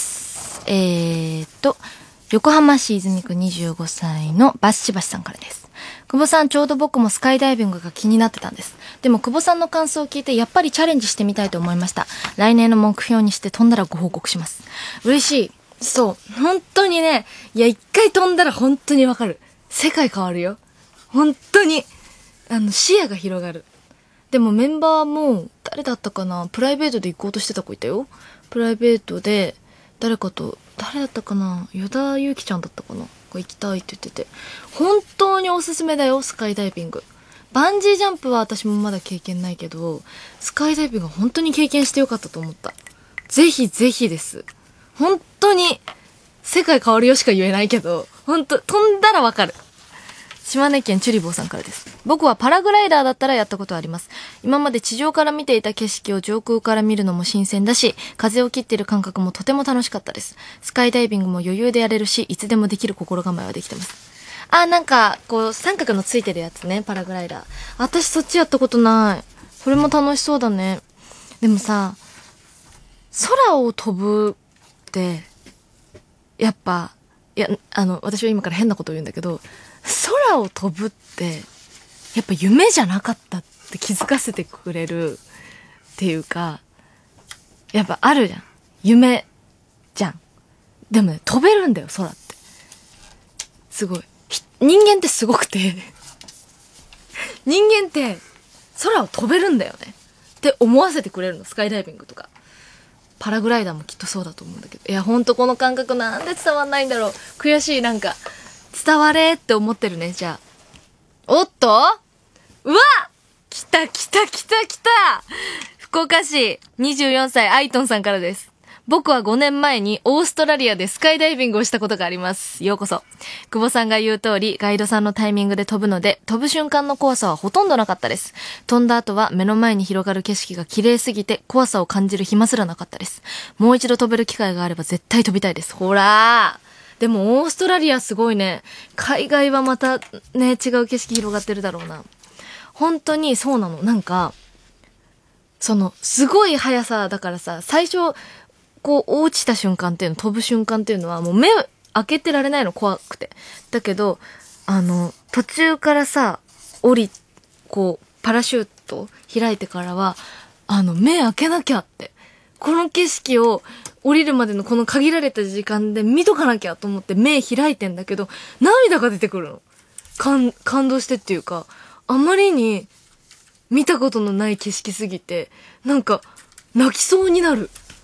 えーっと横浜市泉区にじゅうごさいのバッシバシさんからです。久保さん、ちょうど僕もスカイダイビングが気になってたんです。でも久保さんの感想を聞いてやっぱりチャレンジしてみたいと思いました。来年の目標にして飛んだらご報告します。嬉しい。そう、本当にね、いや一回飛んだら本当にわかる。世界変わるよ。本当にあの視野が広がる。でもメンバーも誰だったかな、プライベートで行こうとしてた子いたよ。プライベートで誰かと、誰だったかな、依田祐希ちゃんだったかな、行きたいって言ってて、本当におすすめだよ、スカイダイビング。バンジージャンプは私もまだ経験ないけど、スカイダイビングは本当に経験してよかったと思った。ぜひぜひです。本当に世界変わるよしか言えないけど、本当飛んだらわかる。島根県チュリボーさんからです。僕はパラグライダーだったらやったことあります。今まで地上から見ていた景色を上空から見るのも新鮮だし、風を切っている感覚もとても楽しかったです。スカイダイビングも余裕でやれるし、いつでもできる心構えはできてます。あ、なんかこう三角のついてるやつね、パラグライダー。私そっちやったことない。それも楽しそうだね。でもさ、空を飛ぶってやっぱ、いや、あの私は今から変なことを言うんだけど、空を飛ぶってやっぱ夢じゃなかったって気づかせてくれるっていうか、やっぱあるじゃん、夢じゃん。でもね、飛べるんだよ空って。すごい、人間ってすごくて人間って空を飛べるんだよねって思わせてくれるの。スカイダイビングとかパラグライダーもきっとそうだと思うんだけど、いやほんとこの感覚なんで伝わんないんだろう。悔しい。なんか伝われって思ってるね。じゃあ、おっと、うわ、来た来た来た来た。福岡市にじゅうよんさいアイトンさんからです。僕はごねんまえにオーストラリアでスカイダイビングをしたことがあります。ようこそ。久保さんが言う通り、ガイドさんのタイミングで飛ぶので、飛ぶ瞬間の怖さはほとんどなかったです。飛んだ後は目の前に広がる景色が綺麗すぎて怖さを感じる暇すらなかったです。もう一度飛べる機会があれば絶対飛びたいです。ほらー。でもオーストラリアすごいね。海外はまたね、違う景色広がってるだろうな。本当にそうなの。なんかそのすごい速さだからさ、最初こう落ちた瞬間っていうの、飛ぶ瞬間っていうのはもう目開けてられないの、怖くて。だけどあの途中からさ、降りこうパラシュート開いてからはあの目開けなきゃって、この景色を降りるまでのこの限られた時間で見とかなきゃと思って目開いてんだけど、涙が出てくるの。感感動してっていうか、あまりに見たことのない景色すぎて、なんか泣きそうになる。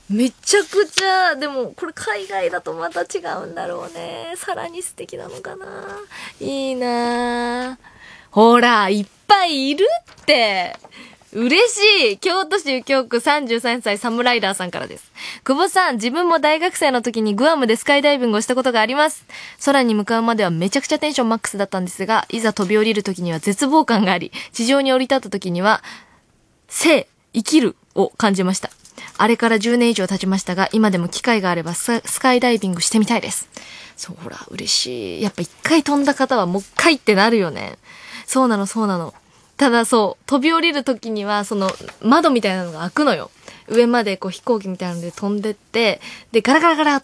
めちゃくちゃ、でもこれ海外だとまた違うんだろうね。さらに素敵なのかな。いいな。ほら、いっぱいいるって。嬉しい。京都市右京区さんじゅうさんさいサムライダーさんからです。久保さん、自分も大学生の時にグアムでスカイダイビングをしたことがあります。空に向かうまではめちゃくちゃテンションマックスだったんですが、いざ飛び降りる時には絶望感があり、地上に降り立った時には、生、生きるを感じました。あれからじゅうねん以上経ちましたが、今でも機会があればスカイダイビングしてみたいです。そう、ほら、嬉しい。やっぱ一回飛んだ方はもう一回ってなるよね。そうなの、そうなの。ただそう、飛び降りる時には、その、窓みたいなのが開くのよ。上までこう飛行機みたいなので飛んでって、で、ガラガラガラって、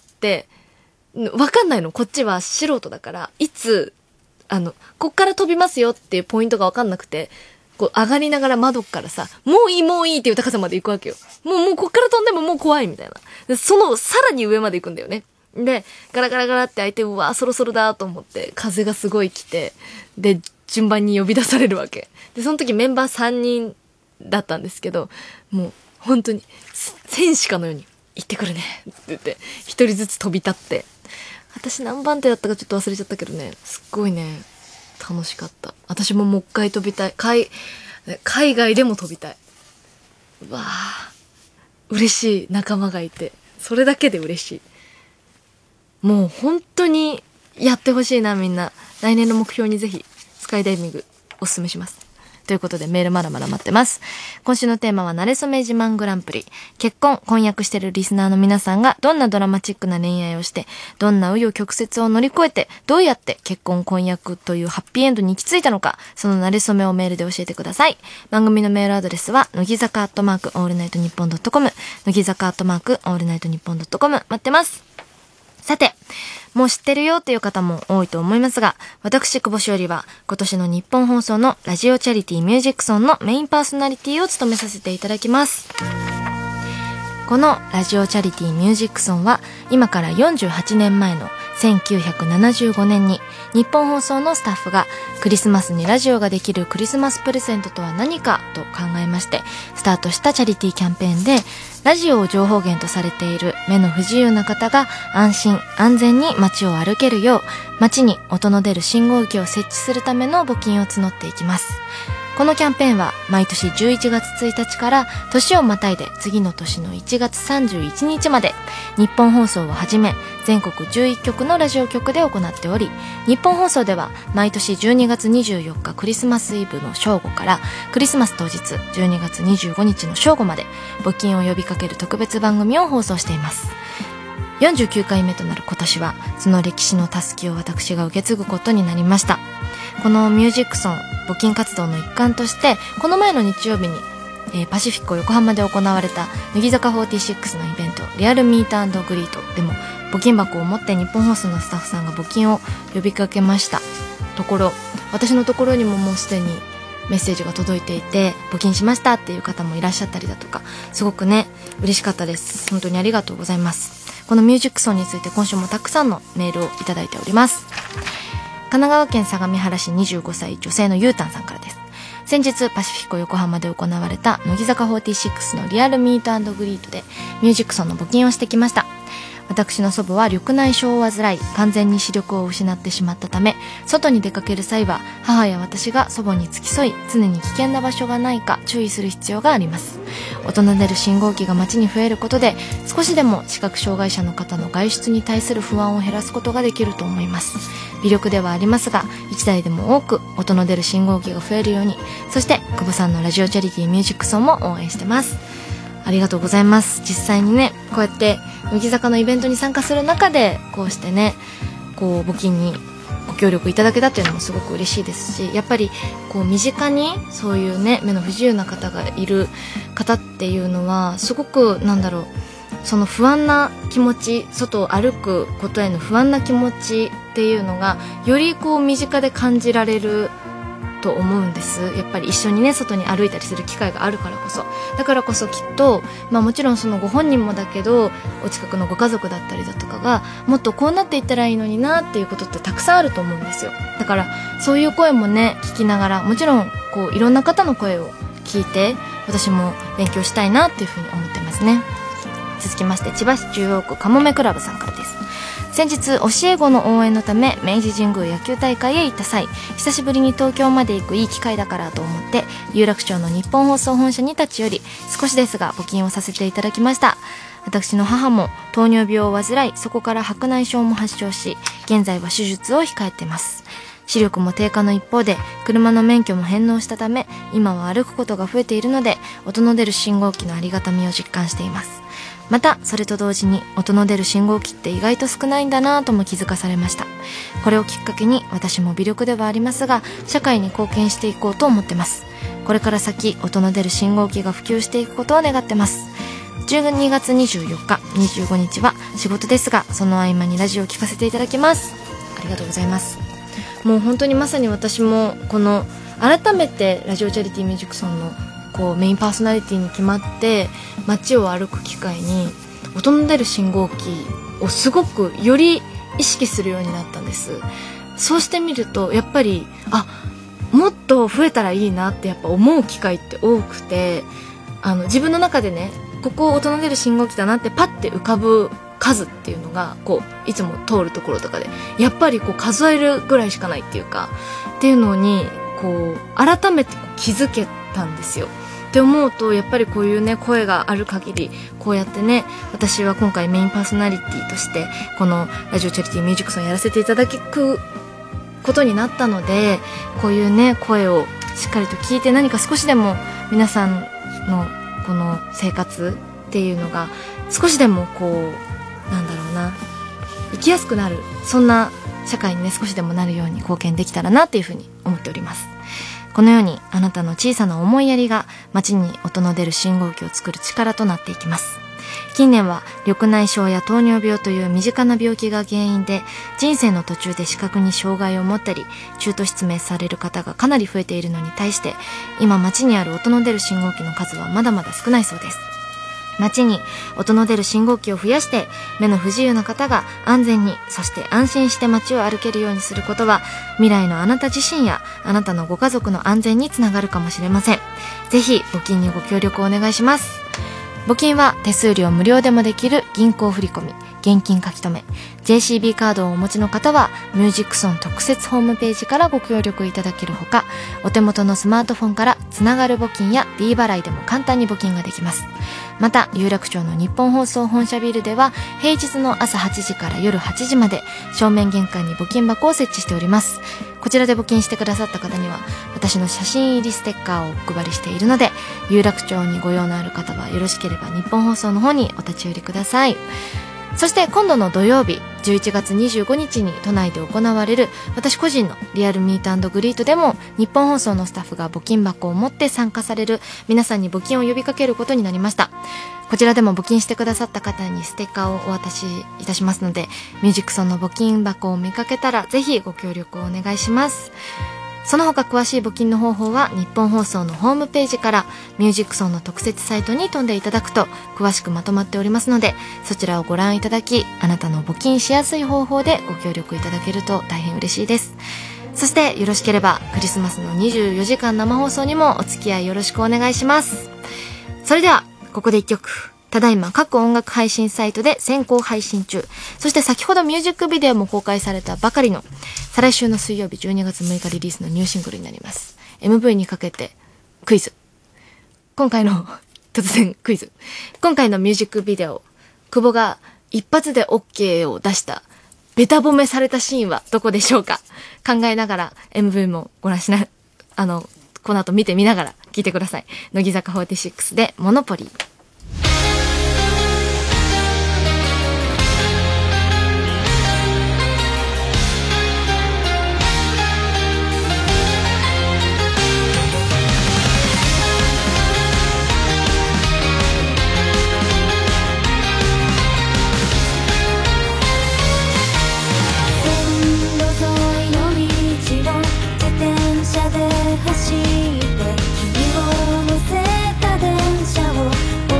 わかんないの。こっちは素人だから、いつ、あの、こっから飛びますよっていうポイントがわかんなくて、こう上がりながら窓からさ、もういいもういいっていう高さまで行くわけよ。もう、もうこっから飛んでももう怖いみたいな。でその、さらに上まで行くんだよね。で、ガラガラガラって開いて、うわ、そろそろだと思って、風がすごい来て、で、順番に呼び出されるわけ。で、その時メンバーさんにんだったんですけど、もう本当に戦士かのように行ってくるねって言って一人ずつ飛び立って、私何番手だったかちょっと忘れちゃったけどね、すっごいね楽しかった。私ももう一回飛びたい。海海外でも飛びたい。うわあ、嬉しい。仲間がいてそれだけで嬉しい。もう本当にやってほしいな。みんな来年の目標にぜひスカイダイビングおすすめします。ということでメールまだまだ待ってます。今週のテーマは慣れ初め自慢グランプリ。結婚、婚約してるリスナーの皆さんがどんなドラマチックな恋愛をして、どんな紆余曲折を乗り越えて、どうやって結婚、婚約というハッピーエンドに行き着いたのか、その慣れ初めをメールで教えてください。番組のメールアドレスは、乃木坂アットマークオールナイトニッポンドットコム、乃木坂アットマークオールナイトニッポンドットコム、待ってます。さて、もう知ってるよという方も多いと思いますが、私、久保しおりは今年の日本放送のラジオチャリティーミュージックソンのメインパーソナリティを務めさせていただきます。このラジオチャリティーミュージックソンは今からよんじゅうはちねんまえのせんきゅうひゃくななじゅうごねんに日本放送のスタッフがクリスマスにラジオができるクリスマスプレゼントとは何かと考えましてスタートしたチャリティーキャンペーンで、ラジオを情報源とされている目の不自由な方が安心安全に街を歩けるよう、街に音の出る信号機を設置するための募金を募っていきます。このキャンペーンは毎年じゅういちがつついたちから年をまたいで次の年のいちがつさんじゅういちにちまで日本放送をはじめ全国じゅういっきょくのラジオ局で行っており、日本放送では毎年じゅうにがつにじゅうよっかクリスマスイブの正午からクリスマス当日じゅうにがつにじゅうごにちの正午まで募金を呼びかける特別番組を放送しています。よんじゅうきゅうかいめとなる今年はその歴史のたすきを私が受け継ぐことになりました。このミュージックソン募金活動の一環としてこの前の日曜日に、えー、パシフィコ横浜で行われた乃木坂フォーティーシックスのイベントリアルミート&グリートでも募金箱を持って日本放送のスタッフさんが募金を呼びかけましたところ、私のところにももうすでにメッセージが届いていて募金しましたっていう方もいらっしゃったりだとか、すごくね嬉しかったです。本当にありがとうございます。このミュージックソンについて今週もたくさんのメールをいただいております。神奈川県相模原市にじゅうごさい女性のゆうたんさんからです。先日パシフィコ横浜で行われた乃木坂フォーティーシックスのリアルミート&グリートでミュージックソンの募金をしてきました。私の祖母は緑内障を患い完全に視力を失ってしまったため、外に出かける際は母や私が祖母に付き添い常に危険な場所がないか注意する必要があります。音の出る信号機が街に増えることで少しでも視覚障害者の方の外出に対する不安を減らすことができると思います。微力ではありますがいちだいでも多く音の出る信号機が増えるように、そして久保さんのラジオチャリティーミュージックソンも応援してます。ありがとうございます。実際にねこうやって乃木坂のイベントに参加する中でこうしてねこう募金にご協力いただけたっていうのもすごく嬉しいですし、やっぱりこう身近にそういうね目の不自由な方がいる方っていうのはすごくなんだろう、その不安な気持ち、外を歩くことへの不安な気持ちっていうのがよりこう身近で感じられると思うんです。やっぱり一緒にね外に歩いたりする機会があるからこそ、だからこそきっと、まあ、もちろんそのご本人もだけどお近くのご家族だったりだとかがもっとこうなっていったらいいのになっていうことってたくさんあると思うんですよ。だからそういう声もね聞きながら、もちろんこういろんな方の声を聞いて私も勉強したいなっていうふうに思ってますね。 続きまして千葉市中央区かもめクラブさんからです。先日教え子の応援のため明治神宮野球大会へ行った際、久しぶりに東京まで行くいい機会だからと思って有楽町の日本放送本社に立ち寄り、少しですが募金をさせていただきました。私の母も糖尿病を患い、そこから白内障も発症し、現在は手術を控えています。視力も低下の一方で車の免許も返納したため、今は歩くことが増えているので音の出る信号機のありがたみを実感しています。またそれと同時に音の出る信号機って意外と少ないんだなぁとも気づかされました。これをきっかけに私も微力ではありますが社会に貢献していこうと思ってます。これから先音の出る信号機が普及していくことを願ってます。じゅうにがつにじゅうよっか、にじゅうごにちは仕事ですが、その合間にラジオを聞かせていただきます。ありがとうございます。もう本当にまさに私もこの改めてラジオチャリティーミュージックソンのこうメインパーソナリティに決まって街を歩く機会に音の出る信号機をすごくより意識するようになったんです。そうしてみるとやっぱりあもっと増えたらいいなってやっぱ思う機会って多くて、あの自分の中でね、ここ音の出る信号機だなってパッて浮かぶ数っていうのがこういつも通るところとかでやっぱりこう数えるぐらいしかないっていうかっていうのにこう改めて気づけたんですよ。って思うとやっぱりこういうね声がある限りこうやってね、私は今回メインパーソナリティとしてこのラジオチャリティーミュージックソンやらせていただくことになったので、こういうね声をしっかりと聞いて何か少しでも皆さんのこの生活っていうのが少しでもこうなんだろうな生きやすくなる、そんな社会にね少しでもなるように貢献できたらなっていうふうに思っております。このようにあなたの小さな思いやりが街に音の出る信号機を作る力となっていきます。近年は緑内障や糖尿病という身近な病気が原因で人生の途中で視覚に障害を持ったり中途失明される方がかなり増えているのに対して、今街にある音の出る信号機の数はまだまだ少ないそうです。街に音の出る信号機を増やして目の不自由な方が安全にそして安心して街を歩けるようにすることは未来のあなた自身やあなたのご家族の安全につながるかもしれません。ぜひ募金にご協力をお願いします。募金は手数料無料でもできる銀行振込、現金書き留め、ジェーシービー カードをお持ちの方はミュージックソン特設ホームページからご協力いただけるほか、お手元のスマートフォンからつながる募金や D 払いでも簡単に募金ができます。また有楽町の日本放送本社ビルでは平日の朝はちじから夜はちじまで正面玄関に募金箱を設置しております。こちらで募金してくださった方には私の写真入りステッカーをお配りしているので、有楽町にご用のある方はよろしければ日本放送の方にお立ち寄りください。そして今度の土曜日じゅういちがつにじゅうごにちに都内で行われる私個人のリアルミート&グリートでも日本放送のスタッフが募金箱を持って参加される、皆さんに募金を呼びかけることになりました。こちらでも募金してくださった方にステッカーをお渡しいたしますので、ミュージックソンの募金箱を見かけたらぜひご協力をお願いします。その他詳しい募金の方法は日本放送のホームページからミュージックソンの特設サイトに飛んでいただくと詳しくまとまっておりますので、そちらをご覧いただき、あなたの募金しやすい方法でご協力いただけると大変嬉しいです。そしてよろしければクリスマスのにじゅうよじかん生放送にもお付き合いよろしくお願いします。それではここでいっきょく、ただいま各音楽配信サイトで先行配信中、そして先ほどミュージックビデオも公開されたばかりの再来週の水曜日じゅうにがつむいかリリースのニューシングルになります。 エムブイ にかけてクイズ。今回の突然クイズ、今回のミュージックビデオ、久保が一発で OK を出したベタ褒めされたシーンはどこでしょうか。考えながら エムブイ もご覧しなあのこの後見てみながら聞いてください。乃木坂フォーティシックスでモノポリー。 走って君を乗せた電車を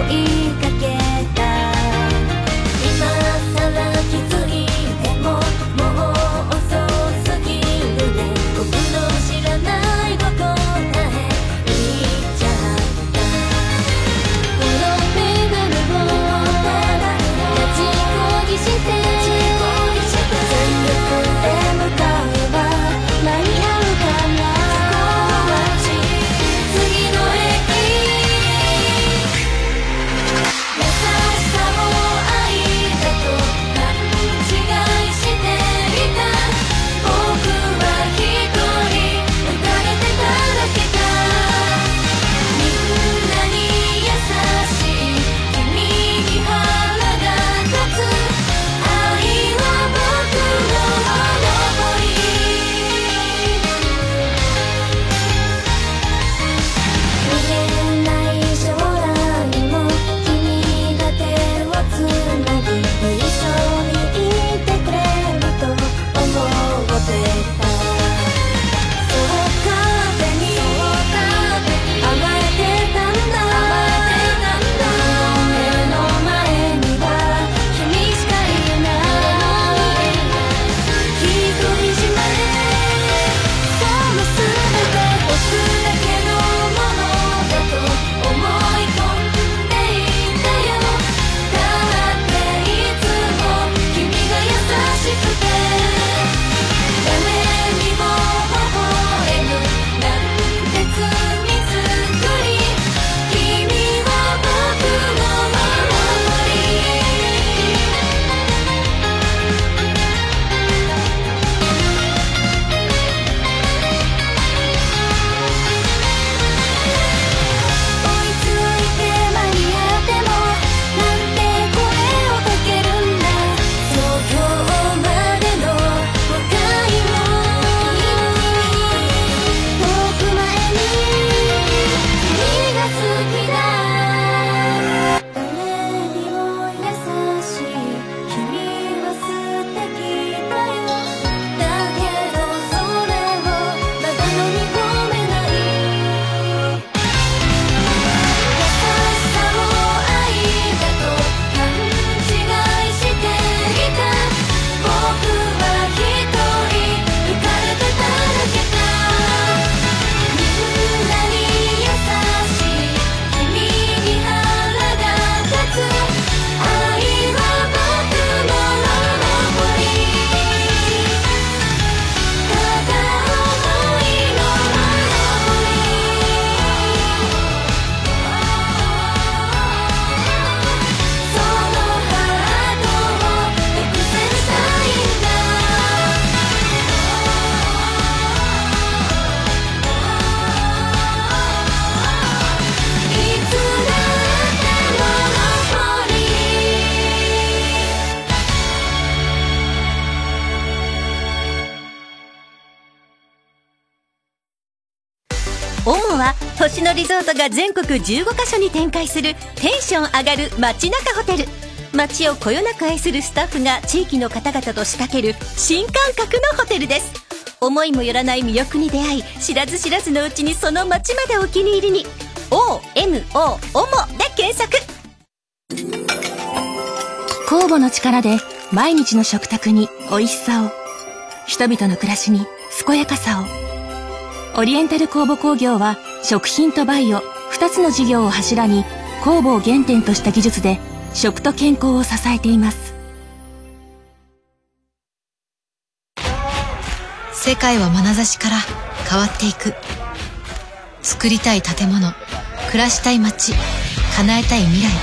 オモは星野リゾートが全国じゅうごカ所に展開するテンション上がる街中ホテル。街をこよなく愛するスタッフが地域の方々と仕掛ける新感覚のホテルです。思いもよらない魅力に出会い、知らず知らずのうちにその街までお気に入りに。 オーエムオー オモで検索。 酵母の力で毎日の食卓に美味しさを、人々の暮らしに健やかさを。オリエンタル酵母工業は食品とバイオふたつの事業を柱に酵母を原点とした技術で食と健康を支えています。 世界は眼差しから変わっていく。作りたい建物、暮らしたい街、叶えたい未来。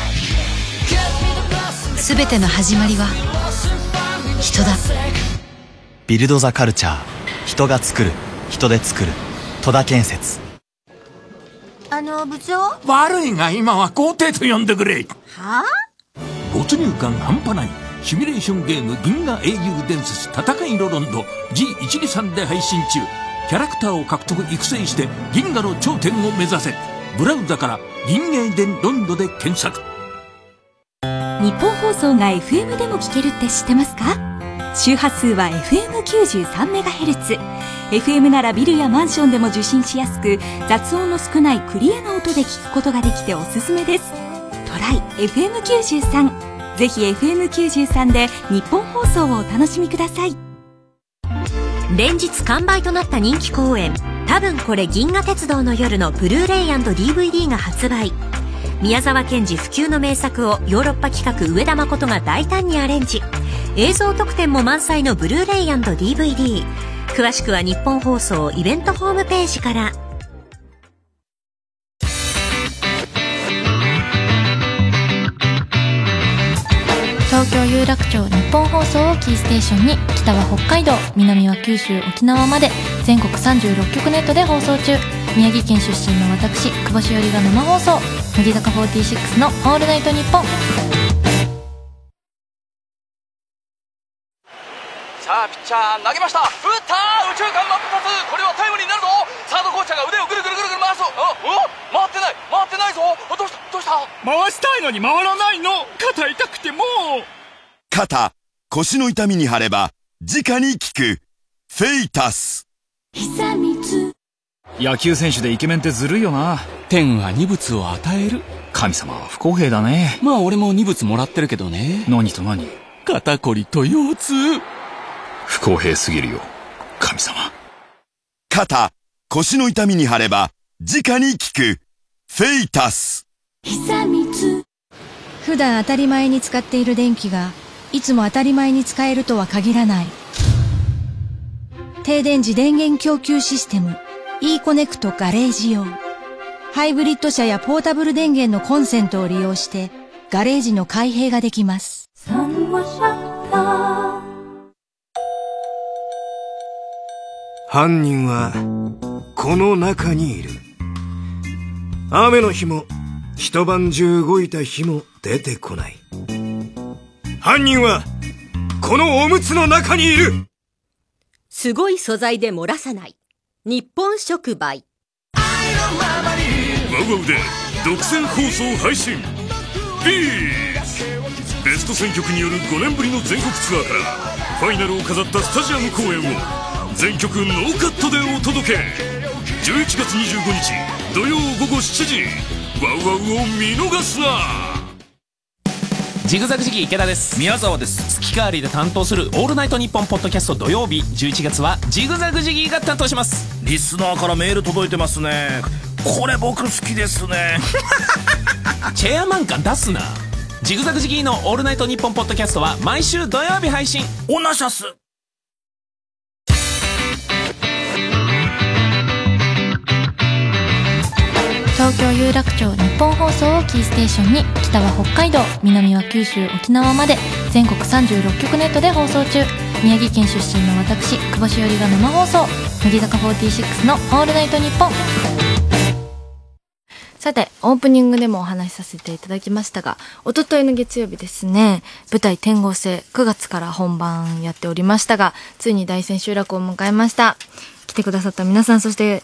すべての始まりは人だ。 ビルドザカルチャー、人が作る、人で作る、戸田建設。 あの部長、 悪いが今は皇帝と呼んでくれ。 はあ？ 没入感半端ないシミュレーションゲーム銀河英雄伝説戦いのロンド ジーいちにさん で配信中。キャラクターを獲得育成して銀河の頂点を目指せ。ブラウザから銀河伝ロンドで検索。 日本放送が エフエム でも聞けるって知ってますか？周波数は エフエムきゅうじゅうさんメガヘルツ。エフエム ならビルやマンションでも受信しやすく、雑音の少ないクリアな音で聞くことができておすすめです。トライ エフエムきゅうじゅうさん。ぜひ エフエムきゅうじゅうさん で日本放送をお楽しみください。 連日完売となった人気公演、多分これ銀河鉄道の夜のブルーレイ&ディーブイディー が発売。宮沢賢治不朽の名作をヨーロッパ企画上田誠が大胆にアレンジ。映像特典も満載のブルーレイ&ディーブイディー。詳しくは日本放送イベントホームページから。 東京有楽町日本放送をキーステーションに、北は北海道、南は九州沖縄まで全国さんじゅうろっきょくネットで放送中。宮城県出身の私久保しおりが生放送。乃木坂フォーティーシックスのオールナイトニッポン。 さあピッチャー投げました。打ったー、右中間真っ二つ。これはタイムリーになるぞ。サードコーチャーが腕をぐるぐるぐるぐる回す。あお回ってない回ってないぞ。どうしたどうした。 回したいのに回らないの。肩痛くてもう。 肩、腰の痛みに貼れば直に効くフェイタス。 久光。 野球選手でイケメンってずるいよな。 天は二物を与える。 神様は不公平だね。 まあ俺も二物もらってるけどね。 何と何？ 肩こりと腰痛。 不公平すぎるよ神様。 肩、腰の痛みに貼れば直に効くフェイタス。 久光。 普段当たり前に使っている電気がいつも当たり前に使えるとは限らない。停電時電源供給システム e コネクトガレージ用。ハイブリッド車やポータブル電源のコンセントを利用してガレージの開閉ができます。 犯人はこの中にいる。雨の日も一晩中動いた日も出てこない。犯人はこのおむつの中にいる。 すごい素材で漏らさない日本触媒。 ワウワウで独占放送配信。ビーズベスト選曲によるごねんぶりの全国ツアーからファイナルを飾ったスタジアム公演を全曲ノーカットでお届け。じゅういちがつにじゅうごにち土曜ごごしちじ、ワウワウを見逃すな。 ジグザグジギー池田です。 宮沢です。 月替わりで担当するオールナイトニッポンポッドキャスト土曜日じゅういちがつはジグザグジギーが担当します。 リスナーからメール届いてますね。これ僕好きですね。 チェアマン感出すな。ジグザグジギーのオールナイトニッポンポッドキャストは毎週土曜日配信。 おなしゃす。 東京有楽町日本放送をキーステーションに、北は北海道、南は九州沖縄まで全国さんじゅうろっきょくネットで放送中。宮城県出身の私久保しおりが生放送。乃木坂フォーティーシックスのオールナイトニッポン。さて、オープニングでもお話しさせていただきましたが、一昨日の月曜日ですね、舞台天号星くがつから本番やっておりましたが、ついに大千秋楽を迎えました。来てくださった皆さん、そして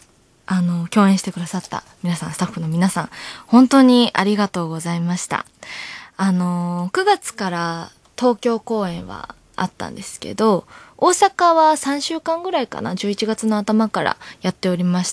あの、共演してくださった皆さん、スタッフの皆さん、本当にありがとうございました。あの、くがつから東京公演はあったんですけど、大阪はさんしゅうかんぐらいかな、じゅういちがつの頭からやっておりまして、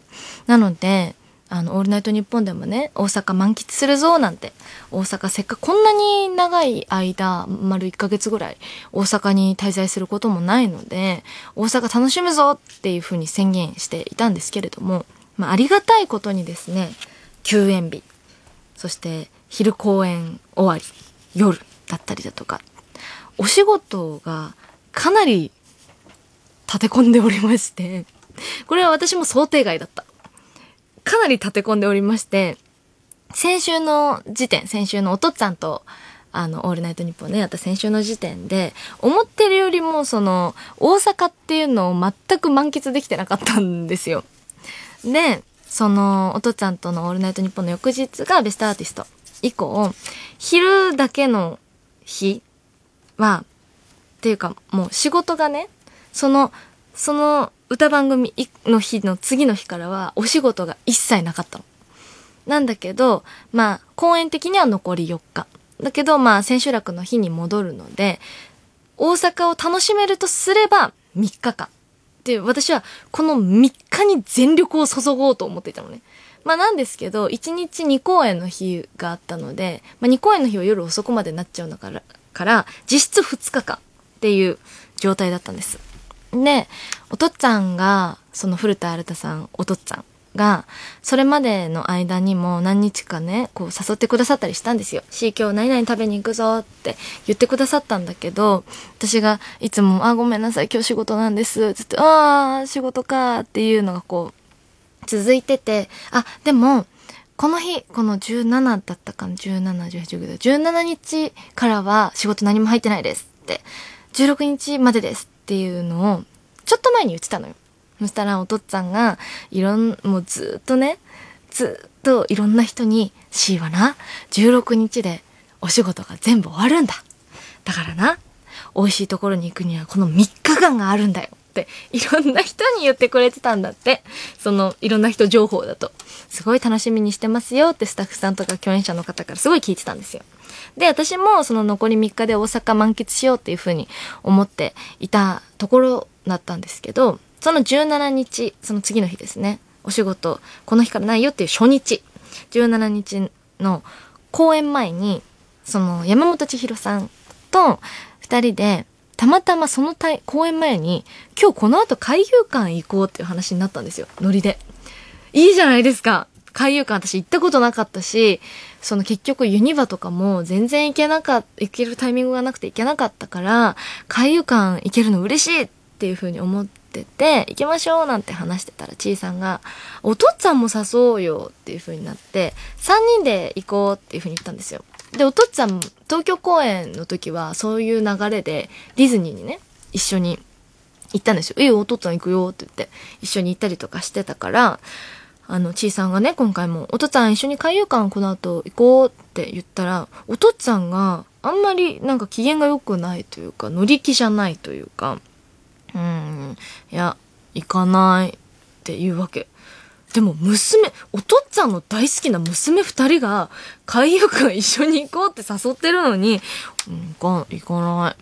なので、あの、オールナイトニッポンでもね、大阪満喫するぞなんて、大阪せっかくこんなに長い間、丸いっかげつぐらい、大阪に滞在することもないので、大阪楽しむぞっていう風に宣言していたんですけれども、まあ、ありがたいことにですね、休演日、そして昼公演終わり、夜だったりだとか、お仕事がかなり立て込んでおりまして、これは私も想定外だった。かなり立て込んでおりまして、先週の時点、先週のおとっつぁんと、あの、オールナイトニッポンね、やった先週の時点で、思ってるよりも、その、大阪っていうのを全く満喫できてなかったんですよ。で、その、おとっつぁんとのオールナイトニッポンの翌日がベストアーティスト以降、昼だけの日は、っていうか、もう仕事がね、その、その、歌番組の日の次の日からはお仕事が一切なかったの。なんだけど、まあ、公演的には残りよっか。だけど、まあ、千秋楽の日に戻るので、大阪を楽しめるとすればみっかかん。で、私はこのみっかに全力を注ごうと思っていたのね。まあなんですけど、いちにちにこうえんの日があったので、まあにこうえんの日は夜遅くまでになっちゃうのから、から実質ふつかかんっていう状態だったんです。で、おとっつぁんが、その古田新太さん、おとっつぁんが、それまでの間にも何日かね、こう誘ってくださったりしたんですよ。し、今日何々食べに行くぞって言ってくださったんだけど、私がいつも、あ、ごめんなさい、今日仕事なんです。つって、あー、仕事かっていうのがこう、続いてて、あ、でも、この日、このじゅうしちだったかな、じゅうしち、じゅうはち、じゅうきゅう、じゅうしちにちからは仕事何も入ってないですって、じゅうろくにちまでですっていうのを、ちょっと前に言ってたのよ。そしたらおとっつぁんが、いろん、もうずっとね、ずっといろんな人に、しーはな、じゅうろくにちでお仕事が全部終わるんだ。だからな、美味しいところに行くにはこのみっかかんがあるんだよ。っていろんな人に言ってくれてたんだって。そのいろんな人情報だとすごい楽しみにしてますよってスタッフさんとか共演者の方からすごい聞いてたんですよ。で、私もその残りみっかで大阪満喫しようっていうふうに思っていたところだったんですけど、そのじゅうしちにち、その次の日ですね、お仕事この日からないよっていう初日、じゅうしちにちの公演前にその山本千尋さんとふたりでたまたまその公演前に、今日この後海遊館行こうっていう話になったんですよ。ノリで。いいじゃないですか。海遊館私行ったことなかったし、その結局ユニバとかも全然行けなかった、行けるタイミングがなくて行けなかったから、海遊館行けるの嬉しいっていう風に思ってて、行きましょうなんて話してたら、ちいさんが、おとっつぁんも誘おうよっていう風になって、さんにんで行こうっていう風に言ったんですよ。で、おとっつぁん、東京公演の時はそういう流れでディズニーにね、一緒に行ったんですよ。え、おとっつぁん行くよって言って一緒に行ったりとかしてたから、あの、ちいさんがね、今回もおとっつぁん一緒に海遊館この後行こうって言ったら、おとっつぁんがあんまりなんか機嫌が良くないというか、乗り気じゃないというか、うーん、いや、行かないって言うわけ。でも娘、おとっつぁんの大好きな娘二人が海遊館一緒に行こうって誘ってるのに、うん、行か、行かない。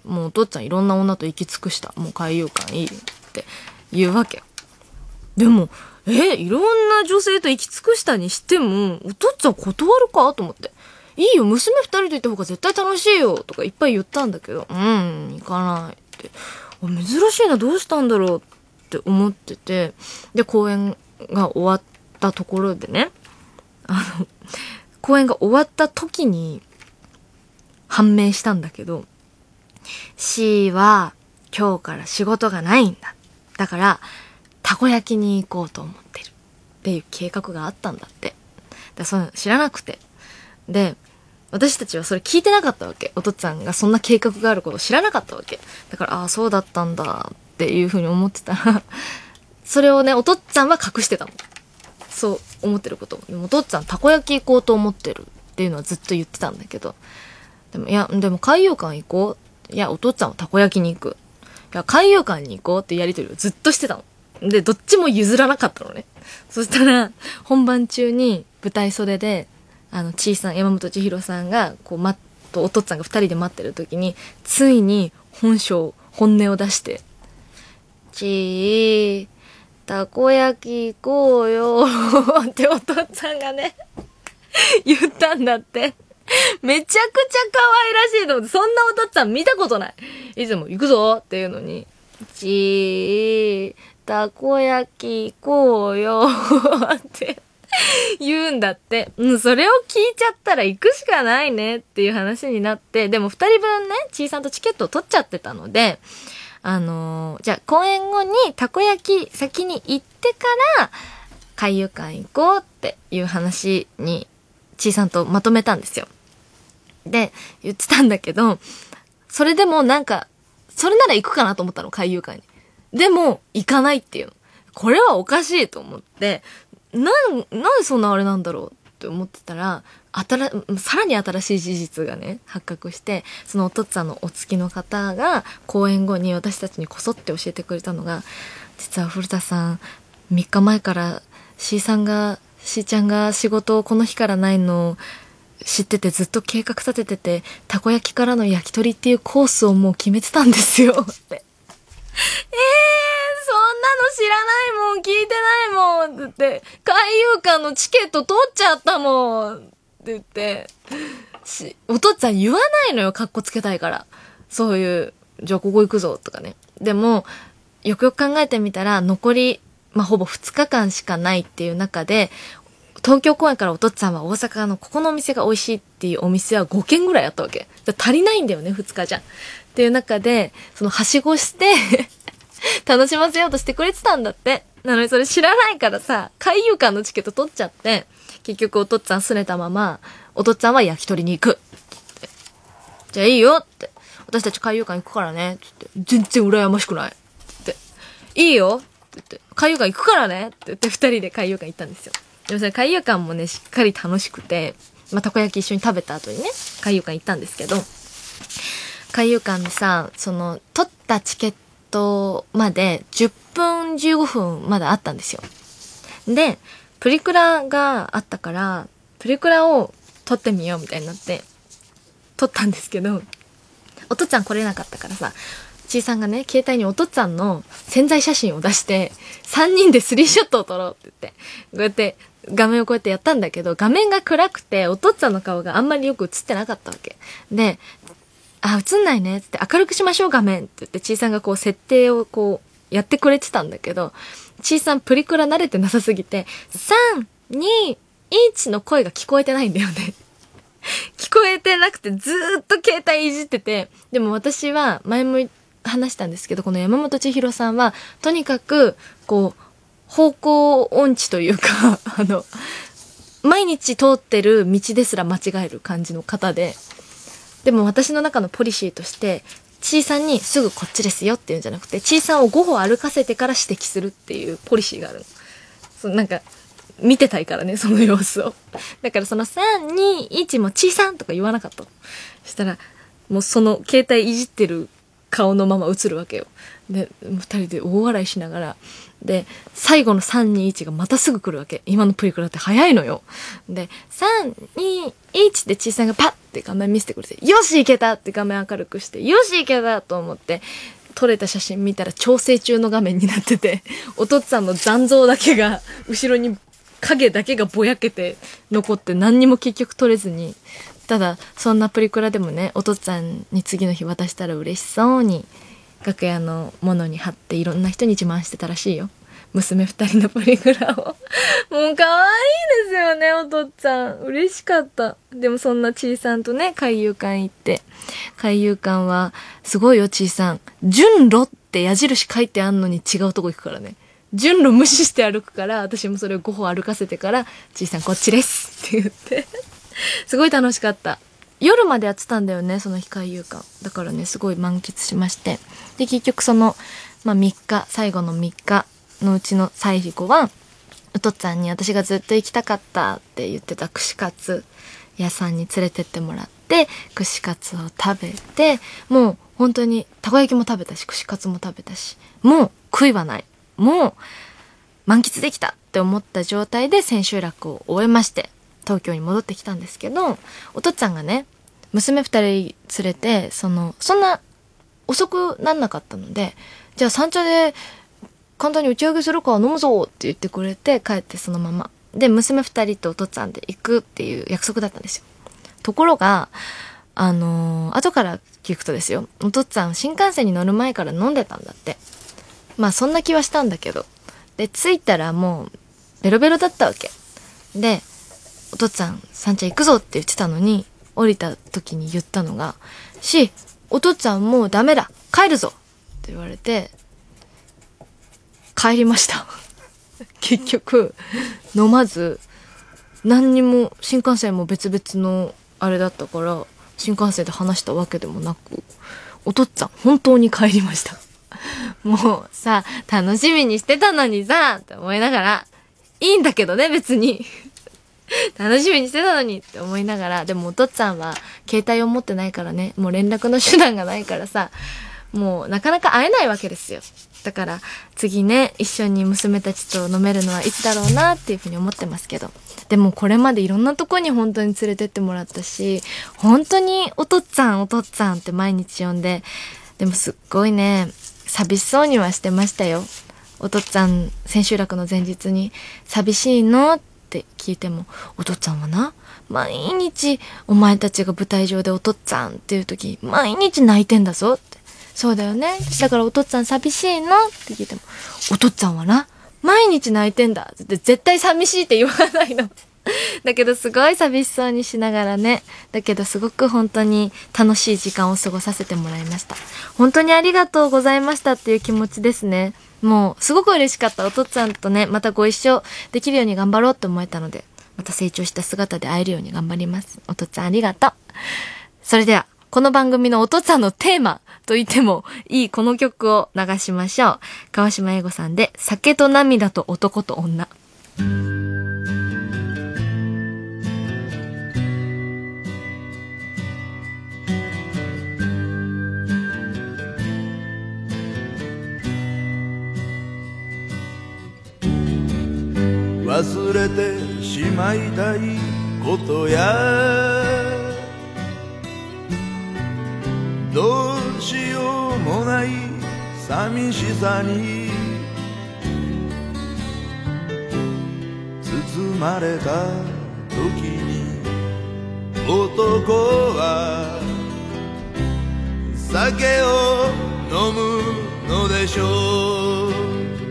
もうおとっつぁんいろんな女と行き尽くした。もう海遊館いいって言うわけ。でも、え、いろんな女性と行き尽くしたにしても、おとっつぁん断るかと思って。いいよ、娘二人と行った方が絶対楽しいよとかいっぱい言ったんだけど、うん、行かないって。珍しいな、どうしたんだろうって思ってて、で、公演が終わったところでね、あの、公演が終わった時に判明したんだけど、C は今日から仕事がないんだ。だから、たこ焼きに行こうと思ってるっていう計画があったんだって。だそういうの知らなくて。で、私たちはそれ聞いてなかったわけ。おとっつぁんがそんな計画があることを知らなかったわけ。だから、ああ、そうだったんだっていうふうに思ってたら、それをね、おとっつぁんは隠してたの。そう思ってること。でもおとっつぁんたこ焼き行こうと思ってるっていうのはずっと言ってたんだけど。でも、いや、でも海遊館行こう。いや、おとっつぁんはたこ焼きに行く。いや、海遊館に行こうってやりとりをずっとしてたの。 で、どっちも譲らなかったのね。そしたら、本番中に舞台袖で、あの、ちいさん、山本千尋さんが、こう、ま、とお父っつぁんが二人で待ってる時に、ついに本性、本音を出して、ちー、たこ焼き行こうよってお父っつぁんがね、言ったんだって。めちゃくちゃ可愛らしいと思って、そんなお父っつぁん見たことない。いつも行くぞっていうのに、ちー、たこ焼き行こうよって言うんだって。うん、それを聞いちゃったら行くしかないねっていう話になって、でも二人分ね、ちいさんとチケットを取っちゃってたので、あのー、じゃあ公演後にたこ焼き先に行ってから海遊館行こうっていう話にちいさんとまとめたんですよ。で、言ってたんだけど、それでもなんか、それなら行くかなと思ったの、海遊館に。でも、行かないっていうの。これはおかしいと思って、なん、なんでそんなあれなんだろうって思ってたら、新、さらに新しい事実がね、発覚して、そのお父っつぁんのお付きの方が、公演後に私たちにこそって教えてくれたのが、実は古田さん、みっかまえから C さんが、C ちゃんが仕事をこの日からないのを知っててずっと計画立ててて、たこ焼きからの焼き鳥っていうコースをもう決めてたんですよって。えー、そんなの知らないもん、聞いてないもんって言って、海遊館のチケット取っちゃったもんって言って、し、お父っつぁん言わないのよ、カッコつけたいから。そういう、じゃあここ行くぞとかね。でも、よくよく考えてみたら、残り、まあ、ほぼふつかかんしかないっていう中で、東京公演からお父っつぁんは大阪のここのお店が美味しいっていうお店はごけんぐらいあったわけ。足りないんだよね、ふつかじゃん。っていう中で、そのはしごして楽しませようとしてくれてたんだって。なのにそれ知らないからさ、海遊館のチケット取っちゃって、結局お父っつぁん拗ねたまま、お父っつぁんは焼き鳥に行くって。じゃあいいよって。私たち海遊館行くからねって。全然羨ましくないって。いいよって言って。海遊館行くからねって言って二人で海遊館行ったんですよ。でもそれ海遊館もね、しっかり楽しくて、まあ、たこ焼き一緒に食べた後にね、海遊館行ったんですけど、海遊館でさ、その、取ったチケットまでじゅっぷんじゅうごふんまだあったんですよ。で、プリクラがあったから、プリクラを撮ってみようみたいになって、撮ったんですけど、お父っつぁん来れなかったからさ、ちいさんがね、携帯にお父っつぁんの宣材写真を出して、さんにんでスリーショットを撮ろうって言って、こうやって、画面をこうやってやったんだけど、画面が暗くて、お父っつぁんの顔があんまりよく映ってなかったわけ。で、あ、映んないねって明るくしましょう画面って言って、ちいさんがこう設定をこうやってくれてたんだけど、ちいさんプリクラ慣れてなさすぎて、さん、に、いちの声が聞こえてないんだよね。聞こえてなくてずーっと携帯いじってて、でも私は前も話したんですけど、この山本千尋さんは、とにかく、こう、方向音痴というか、あの、毎日通ってる道ですら間違える感じの方で、でも私の中のポリシーとして、ちいさんにすぐこっちですよって言うんじゃなくて、ちいさんをご歩歩かせてから指摘するっていうポリシーがあるの。そう、なんか、見てたいからね、その様子を。だからそのさん、に、いちもちいさんとか言わなかったの。そしたら、もうその携帯いじってる顔のまま映るわけよ。で、二人で大笑いしながら、で、最後のさん、に、いちがまたすぐ来るわけ。今のプリクラって早いのよ。で、さん、に、いちでちいさんがパッて画面見せてくれて、よしいけたって画面明るくして、よしいけたと思って、撮れた写真見たら調整中の画面になってて、お父っつぁんの残像だけが、後ろに影だけがぼやけて残って何にも結局撮れずに、ただ、そんなプリクラでもね、お父っつぁんに次の日渡したら嬉しそうに、楽屋のものに貼っていろんな人に自慢してたらしいよ。娘二人のプリクラを。もう可愛いですよね、お父っつぁん。嬉しかった。でもそんなちいさんとね、海遊館行って。海遊館は、すごいよ、ちいさん。順路って矢印書いてあんのに違うとこ行くからね。順路無視して歩くから、私もそれをご歩歩かせてから、ちいさんこっちですって言って。すごい楽しかった。夜までやってたんだよね、その日海遊館。だからね、すごい満喫しまして。で、結局その、まあみっか、最後のみっかのうちの最後は、お父っつぁんに私がずっと行きたかったって言ってた串カツ屋さんに連れてってもらって、串カツを食べて、もう本当にたこ焼きも食べたし、串カツも食べたし、もう悔いはない。 も満喫できたって思った状態で千秋楽を終えまして、東京に戻ってきたんですけど、お父っつぁんがね、娘二人連れて、その、そんな遅くなんなかったので、じゃあ三茶で簡単に打ち上げするから飲むぞって言ってくれて、帰ってそのまま。で、娘二人とお父っつぁんで行くっていう約束だったんですよ。ところが、あのー、後から聞くとですよ、お父っつぁん新幹線に乗る前から飲んでたんだって。まあそんな気はしたんだけど。で、着いたらもうベロベロだったわけ。で、お父っつぁん三茶行くぞって言ってたのに、降りた時に言ったのが、し、お父っつぁんもうダメだ、帰るぞって言われて、帰りました。結局、飲まず、何にも新幹線も別々のあれだったから、新幹線で話したわけでもなく、お父っつぁん本当に帰りました。もうさ、楽しみにしてたのにさ、って思いながら、いいんだけどね、別に。楽しみにしてたのにって思いながら、でもお父っつぁんは携帯を持ってないからね、もう連絡の手段がないからさ、もうなかなか会えないわけですよ。だから次ね、一緒に娘たちと飲めるのはいつだろうなっていうふうに思ってますけど、でもこれまでいろんなとこに本当に連れてってもらったし、本当にお父っつぁんお父っつぁんって毎日呼んで、でもすっごいね、寂しそうにはしてましたよ。お父っつぁん千秋楽の前日に寂しいのって聞いても、お父っつぁんはな、毎日お前たちが舞台上でお父っつぁんっていう時毎日泣いてんだぞって。そうだよね、だからお父っつぁん寂しいのって聞いても、お父っつぁんはな、毎日泣いてんだって絶対寂しいって言わないの。だけどすごい寂しそうにしながらね、だけどすごく本当に楽しい時間を過ごさせてもらいました。本当にありがとうございましたっていう気持ちですね。もうすごく嬉しかった。お父っつぁんとね、またご一緒できるように頑張ろうって思えたので、また成長した姿で会えるように頑張ります。お父っつぁんありがとう。それではこの番組のお父っつぁんのテーマと言ってもいいこの曲を流しましょう。川島英語さんで酒と涙と男と女。 忘れてしまいたいことやどうしようもない寂しさに包まれた時に男は酒を飲むのでしょう。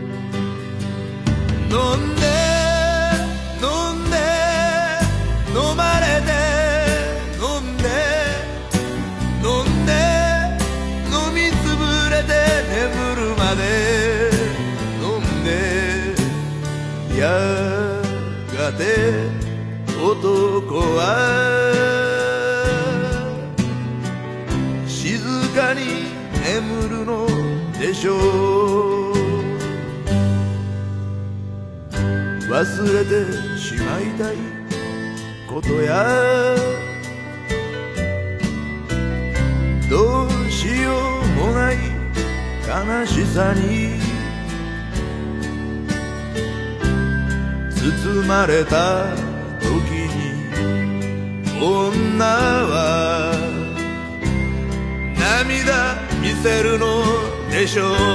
飲んで飲んで飲まれて飲んで飲んで飲みつぶれて眠るまで飲んで、やがて男は静かに眠るのでしょう。忘れてしまいたいことやどうしようもない悲しさに包まれた時に女は涙見せるのでしょう。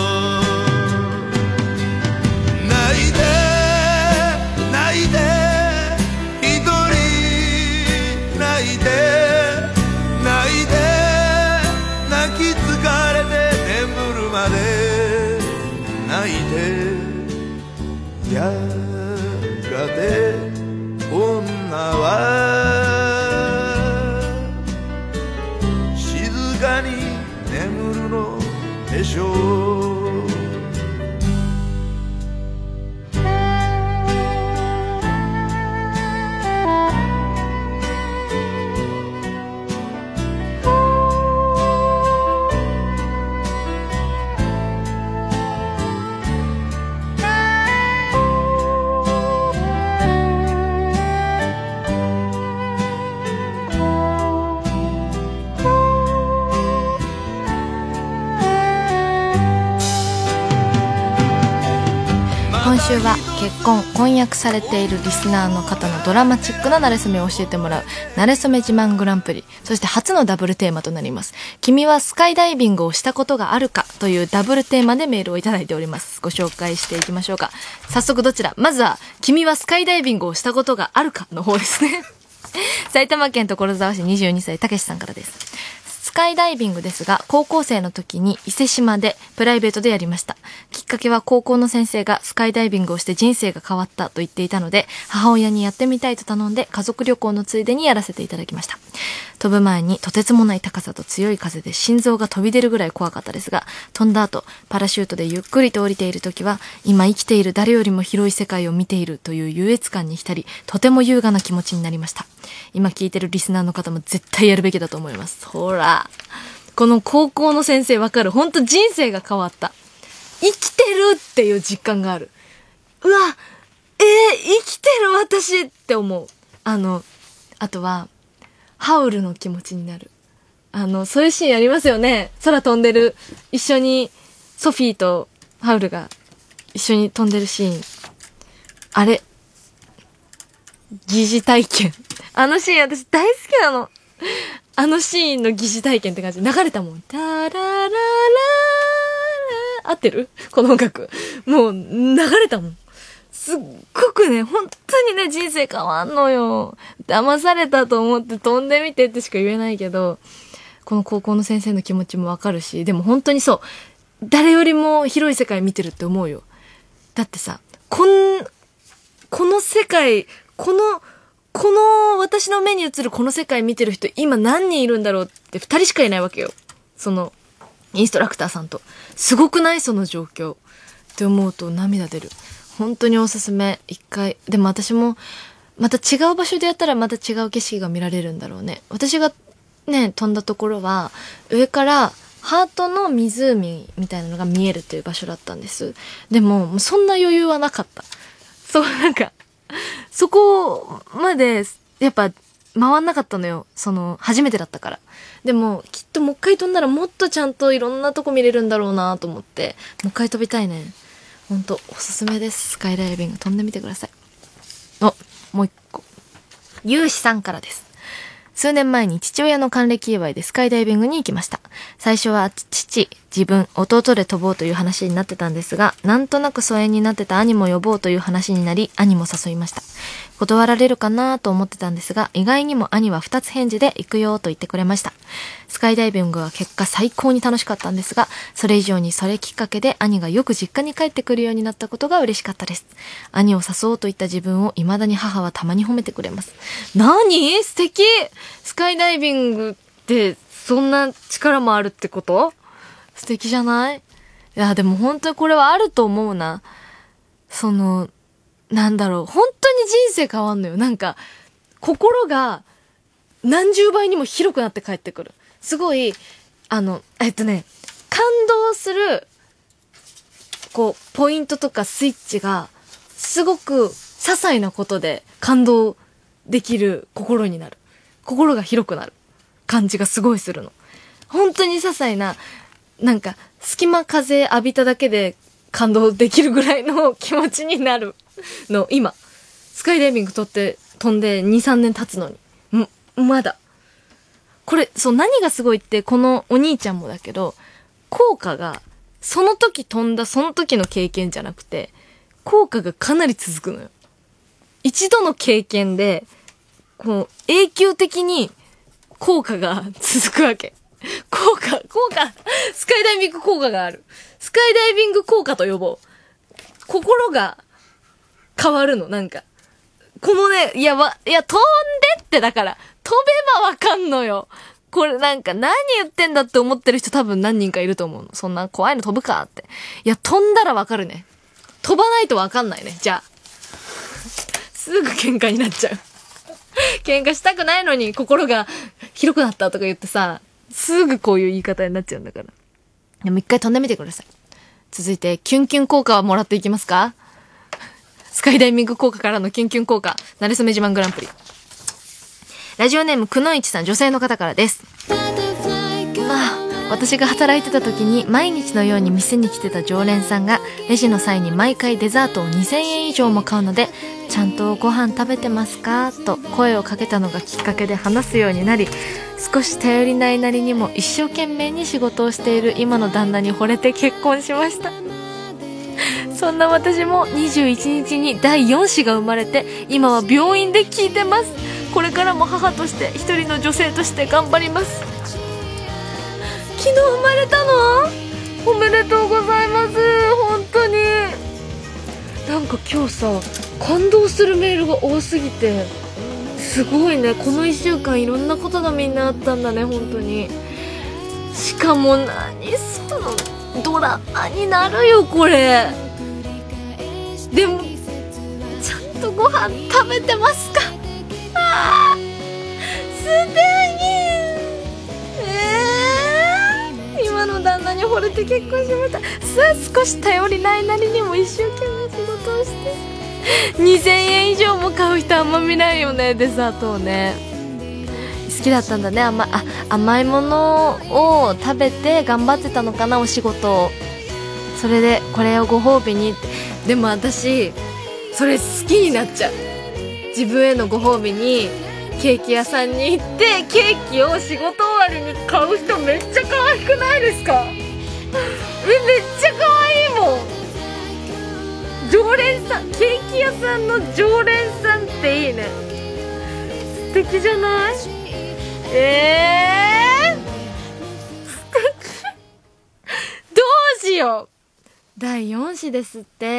泣いて泣いて一人泣いて泣いて泣き疲れて眠るまで泣いて、やがて女は静かに眠るのでしょう。 週は結婚婚約されているリスナーの方のドラマチックな馴れ初めを教えてもらう馴れ初め自慢グランプリ、そして初のダブルテーマとなります。君はスカイダイビングをしたことがあるかというダブルテーマでメールをいただいております。ご紹介していきましょうか。早速どちら、まずは君はスカイダイビングをしたことがあるかの方ですね。埼玉県所沢市にじゅうにさいたけしさんからです。スカイダイビングですが、高校生の時に伊勢志摩でプライベートでやりました。きっかけは高校の先生がスカイダイビングをして人生が変わったと言っていたので、母親にやってみたいと頼んで家族旅行のついでにやらせていただきました。飛ぶ前にとてつもない高さと強い風で心臓が飛び出るぐらい怖かったですが、飛んだ後パラシュートでゆっくりと降りている時は、今生きている誰よりも広い世界を見ているという優越感に浸り、とても優雅な気持ちになりました。今聞いてるリスナーの方も絶対やるべきだと思います。ほら、この高校の先生わかる。ほんと人生が変わった。生きてるっていう実感がある。うわ、えー、生きてる私って思う。あの、あとは、ハウルの気持ちになる。あの、そういうシーンありますよね。空飛んでる。一緒に、ソフィーとハウルが一緒に飛んでるシーン。あれ。疑似体験。あのシーン私大好きなの。あのシーンの疑似体験って感じ。流れたもん。タララララ合ってる？この音楽。もう流れたもん。すっごくね、本当にね、人生変わんのよ。騙されたと思って飛んでみてってしか言えないけど、この高校の先生の気持ちもわかるし、でも本当にそう、誰よりも広い世界見てるって思うよ。だってさ、こん、この世界、この、この私の目に映るこの世界見てる人今何人いるんだろうって二人しかいないわけよ。そのインストラクターさんと。すごくない？その状況って思うと涙出る。本当におすすめ。一回。でも私もまた違う場所でやったらまた違う景色が見られるんだろうね。私がね飛んだところは上からハートの湖みたいなのが見えるっていう場所だったんです。でも、もうそんな余裕はなかった。そう、なんかそこまでやっぱ回んなかったのよ。その初めてだったから。でもきっともう一回飛んだらもっとちゃんといろんなとこ見れるんだろうなと思って、もう一回飛びたいね。ほんとおすすめです。スカイダイビング飛んでみてください。お、もう一個。ゆうしさんからです。数年前に父親の還暦祝いでスカイダイビングに行きました。最初は父、自分、弟で飛ぼうという話になってたんですが、なんとなく疎遠になってた兄も呼ぼうという話になり、兄も誘いました。断られるかなと思ってたんですが、意外にも兄は二つ返事で行くよと言ってくれました。スカイダイビングは結果最高に楽しかったんですが、それ以上にそれきっかけで兄がよく実家に帰ってくるようになったことが嬉しかったです。兄を誘おうといった自分を未だに母はたまに褒めてくれます。何？素敵！スカイダイビングってそんな力もあるってこと？素敵じゃない？いや、でも本当にこれはあると思うな。その、なんだろう、本当に人生変わんのよ。なんか、心が何十倍にも広くなって帰ってくる。すごい、あの、えっとね、感動する、こう、ポイントとかスイッチが、すごく些細なことで感動できる心になる。心が広くなる感じがすごいするの。本当に些細な、なんか、隙間風浴びただけで感動できるぐらいの気持ちになるの、今。スカイダイビング飛って、飛んでに、さんねん経つのに。ん、まだ。これ、そう、何がすごいって、このお兄ちゃんもだけど、効果が、その時飛んだその時の経験じゃなくて、効果がかなり続くのよ。一度の経験で、こう、永久的に効果が続くわけ。効果、効果、スカイダイビング効果がある。スカイダイビング効果と呼ぼう。心が変わるの、なんか。このね、いや、わ、いや、飛んでってだから、飛べばわかんのよ。これなんか何言ってんだって思ってる人多分何人かいると思うの。そんな怖いの飛ぶかって。いや、飛んだらわかるね。飛ばないとわかんないね。じゃあ。すぐ喧嘩になっちゃう。喧嘩したくないのに心が広くなったとか言ってさ、すぐこういう言い方になっちゃうんだから。でも一回飛んでみてください。続いて、キュンキュン効果はもらっていきますか？スカイダイビング効果からのキュンキュン効果。なれそめ自慢グランプリ。ラジオネームくのいちさん、女性の方からです。あ、 私が働いてた時に毎日のように店に来てた常連さんがレジの際に毎回デザートをにせんえん以上も買うので、ちゃんとご飯食べてますかと声をかけたのがきっかけで話すようになり、少し頼りないなりにも一生懸命に仕事をしている今の旦那に惚れて結婚しました。そんな私もにじゅういちにちにだいよん子が生まれて、今は病院で聞いてます。これからも母として一人の女性として頑張ります。昨日生まれたの？おめでとうございます。本当になんか今日さ、感動するメールが多すぎてすごいね。このいっしゅうかんいろんなことがみんなあったんだね、本当に。しかも何そのドラマになるよこれ。でもちゃんとご飯食べてますか？あー素敵。今の旦那に惚れて結婚しました。さ少し頼りないなりにも一生懸命仕事をしてにせんえん以上も買う人あんま見ないよね、デザートをね。好きだったんだね。甘い、あ、甘いものを食べて頑張ってたのかな、お仕事を。それでこれをご褒美にって。でも私それ好きになっちゃう。自分へのご褒美にケーキ屋さんに行ってケーキを仕事終わりに買う人めっちゃ可愛くないですか？え、めっちゃ可愛いもん。常連さん、ケーキ屋さんの常連さんっていいね。素敵じゃない？えー、素敵どうしよう。だいよん子ですって。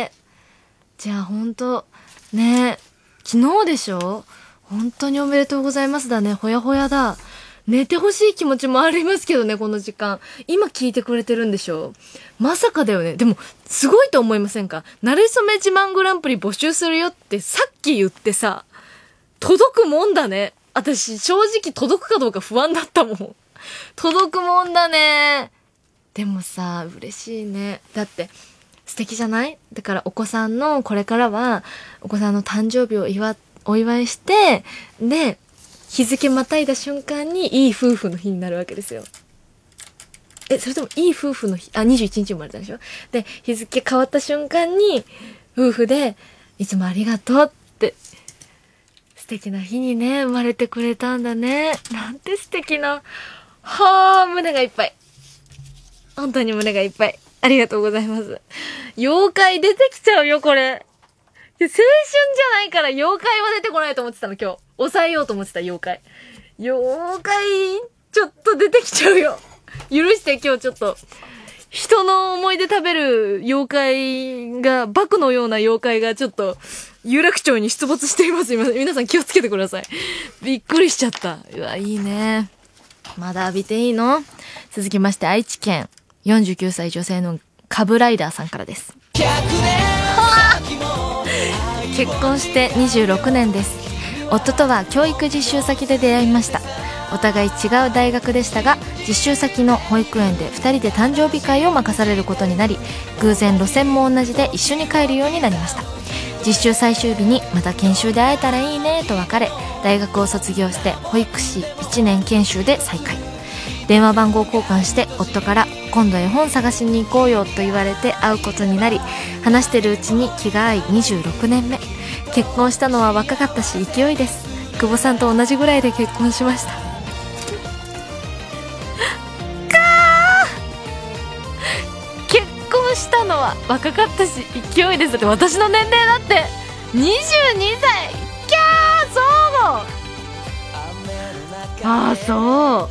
じゃあほんとね、昨日でしょ。本当におめでとうございますだね。ほやほやだ。寝てほしい気持ちもありますけどね、この時間。今聞いてくれてるんでしょ。まさかだよね。でもすごいと思いませんか？なれそめ自慢グランプリ募集するよってさっき言ってさ、届くもんだね。私正直届くかどうか不安だったもん。届くもんだね。でもさ、嬉しいね。だって素敵じゃない？だからお子さんのこれからはお子さんの誕生日を祝ってお祝いして、で日付またいだ瞬間にいい夫婦の日になるわけですよ。え、それともいい夫婦の日、あ、にじゅういちにち生まれたでしょ。で日付変わった瞬間に夫婦でいつもありがとうって素敵な日にね生まれてくれたんだね。なんて素敵な。はあ、胸がいっぱい。本当に胸がいっぱい。ありがとうございます。妖怪出てきちゃうよこれ。青春じゃないから妖怪は出てこないと思ってたの今日。抑えようと思ってた妖怪。妖怪、ちょっと出てきちゃうよ。許して今日ちょっと。人の思い出食べる妖怪が、バクのような妖怪がちょっと、有楽町に出没しています。皆さん気をつけてください。びっくりしちゃった。うわ、いいね。まだ浴びていいの？続きまして愛知県よんじゅうきゅうさい女性のカブライダーさんからです。結婚してにじゅうろくねんです。夫とは教育実習先で出会いました。お互い違う大学でしたが、実習先の保育園でふたりで誕生日会を任されることになり、偶然路線も同じで一緒に帰るようになりました。実習最終日にまた研修で会えたらいいねと別れ、大学を卒業して保育士いちねん研修で再会。電話番号交換して夫から今度絵本探しに行こうよと言われて会うことになり、話してるうちに気が合いにじゅうろくねんめ。結婚したのは若かったし勢いです。久保さんと同じぐらいで結婚しました。かー、結婚したのは若かったし勢いですって。私の年齢だってにじゅうにさい。キャー、そうああそう。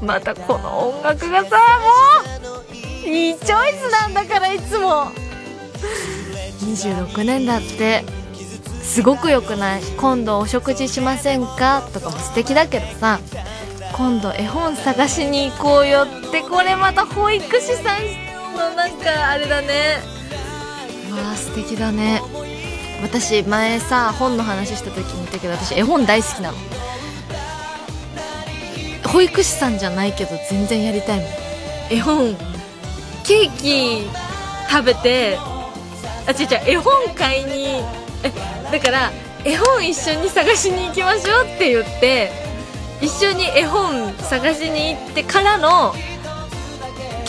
またこの音楽がさ、もういいチョイスなんだから。いつもにじゅうろくねんだって。すごくよくない？今度お食事しませんかとかも素敵だけどさ、今度絵本探しに行こうよって、これまた保育士さんのなんかあれだね。うわー素敵だね。私前さ本の話した時に言ったけど、私絵本大好きなの。保育士さんじゃないけど全然やりたいもん。絵本ケーキ食べて、あ、違う違う、絵本買いに、えだから絵本一緒に探しに行きましょうって言って、一緒に絵本探しに行ってからの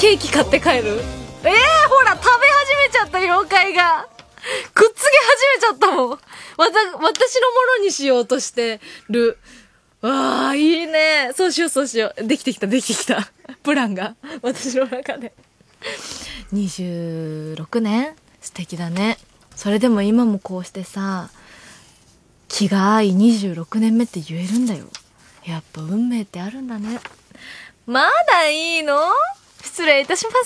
ケーキ買って帰る。えー、ほら食べ始めちゃった、妖怪がくっつけ始めちゃったもん。わた、私のものにしようとしてる。わあ、いいね。そうしようそうしよう。できてきたできてきたプランが私の中で。にじゅうろくねん素敵だね。それでも今もこうしてさ、気が合いにじゅうろくねんめって言えるんだよ。やっぱ運命ってあるんだね。まだいいの？失礼いたします。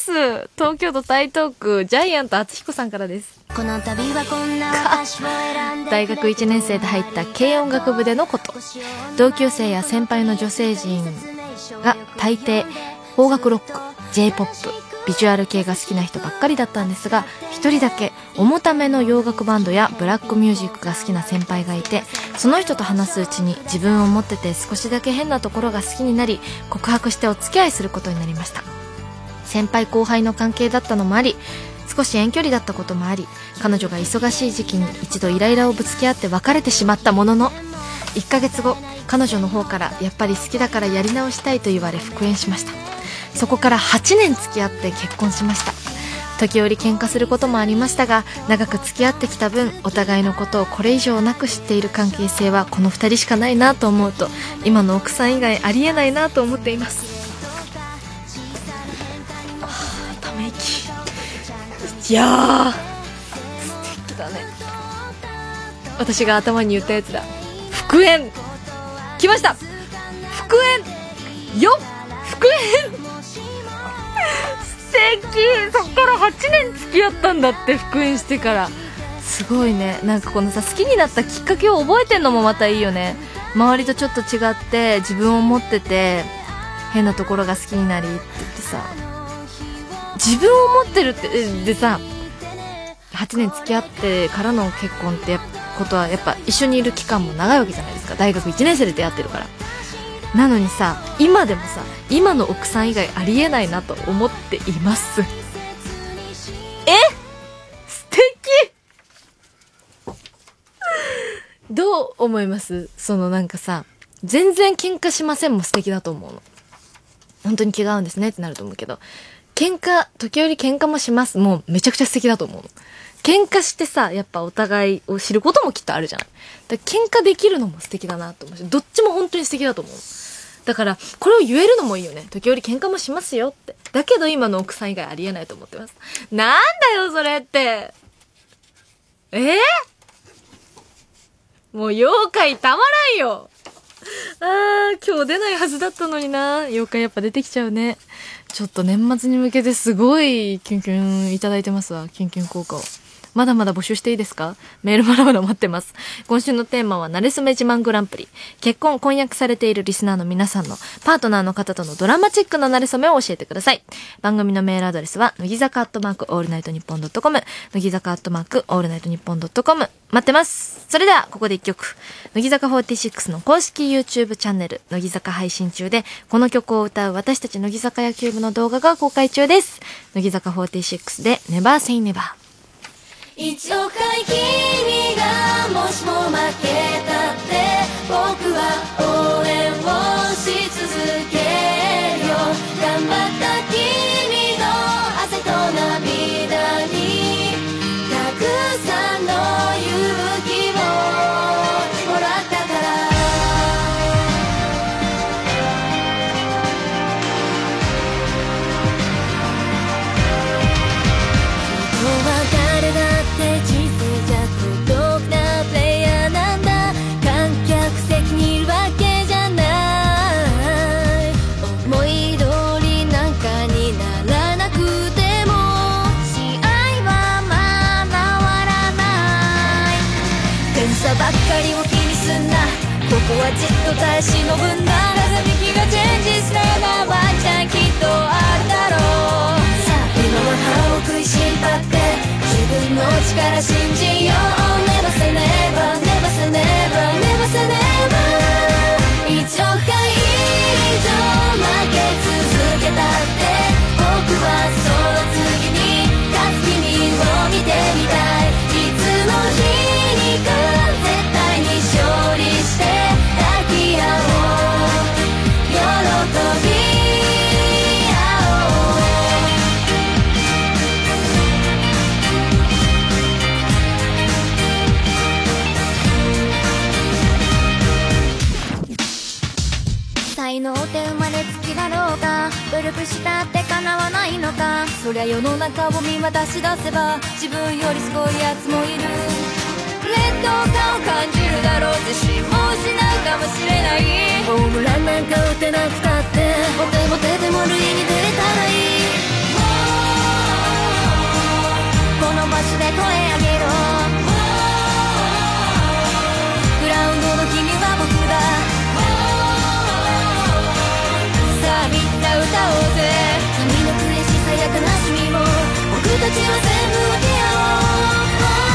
東京都台東区ジャイアント厚彦さんからです。この度はこんな私を選んで大学いちねん生で入った軽音楽部でのこと。同級生や先輩の女性陣が大抵邦楽ロック、 J-ポップ、ビジュアル系が好きな人ばっかりだったんですが、一人だけ重ための洋楽バンドやブラックミュージックが好きな先輩がいて、その人と話すうちに自分を持ってて少しだけ変なところが好きになり、告白してお付き合いすることになりました。先輩後輩の関係だったのもあり、少し遠距離だったこともあり、彼女が忙しい時期に一度イライラをぶつけ合って別れてしまったものの、いっかげつご彼女の方からやっぱり好きだからやり直したいと言われ復縁しました。そこからはちねん付き合って結婚しました。時折喧嘩することもありましたが、長く付き合ってきた分お互いのことをこれ以上なく知っている関係性はこのふたりしかないなと思うと、今の奥さん以外ありえないなと思っています。はあ、ため息。いやー素敵だね。私が頭に言ったやつだ。復縁来ました。復縁よっ、復縁素敵。そっからはちねん付き合ったんだって、復縁してから。すごいね。なんかこのさ、好きになったきっかけを覚えてんのもまたいいよね。周りとちょっと違って自分を持ってて変なところが好きになりって言ってさ、自分を持ってるってでさ、はちねん付き合ってからの結婚ってやことはやっぱ一緒にいる期間も長いわけじゃないですか。大学いちねん生で出会ってるから。なのにさ、今でもさ、今の奥さん以外ありえないなと思っています。え、素敵。どう思います？そのなんかさ、全然喧嘩しませんも素敵だと思うの。本当に気が合うんですねってなると思うけど、喧嘩、時折喧嘩もしますもうめちゃくちゃ素敵だと思うの。喧嘩してさ、やっぱお互いを知ることもきっとあるじゃない。だから喧嘩できるのも素敵だなと思うし、どっちも本当に素敵だと思う。だからこれを言えるのもいいよね。時折喧嘩もしますよって。だけど今の奥さん以外ありえないと思ってます。なんだよそれって。えー、もう妖怪たまらんよ。あー、今日出ないはずだったのにな。妖怪やっぱ出てきちゃうね。ちょっと年末に向けてすごいキュンキュンいただいてますわ。キュンキュン効果をまだまだ募集していいですか？メールまだまだ待ってます。今週のテーマは、なれそめ自慢グランプリ。結婚、婚約されているリスナーの皆さんのパートナーの方とのドラマチックななれそめを教えてください。番組のメールアドレスは、乃木坂アットマークオールナイトニッポンドットコム、乃木坂アットマークオールナイトニッポンドットコム、待ってます。それでは、ここで一曲。乃木坂フォーティーシックスの公式 YouTube チャンネル、乃木坂配信中で、この曲を歌う私たち乃木坂野球部の動画が公開中です。乃木坂フォーティーシックスで、Never Say Never。 一億回君がもしも負けたって僕は応援をし続けるよ。頑張った君の汗と涙にたくさんの勇気をもらったから人は誰だ人生じゃ孤独なプレイヤーなんだ。観客席にいるわけじゃない。思い通りなんかにならなくても試合はまだ終わらない。点差ばっかりを気にすんな。ここはじっと耐え忍ぶんだ。風向きがチェンジしたらワンチャンきっとあるだろう。さあ今は歯を食いしばって自分の力信じよう。 Never say never, never say never, never say never。 一億回以上負け続けたって僕はその次に勝つ君を見てみたい。いつの日にか絶対に勝利して抱き合おう。喜び合おう。 したって叶わないのか。そりゃ世の中を見渡し出せば自分よりすごいやつもいる。劣等感を感じるだろう。自信も失うかもしれない。ホームランなんか打てなくたってボテボテでも塁に出れたらいい。この場所で声上げろ。グラウンドの君は僕だ。さあみんな歌おうぜ。君の悔しさや悲しみも僕たちは全部分け合おう。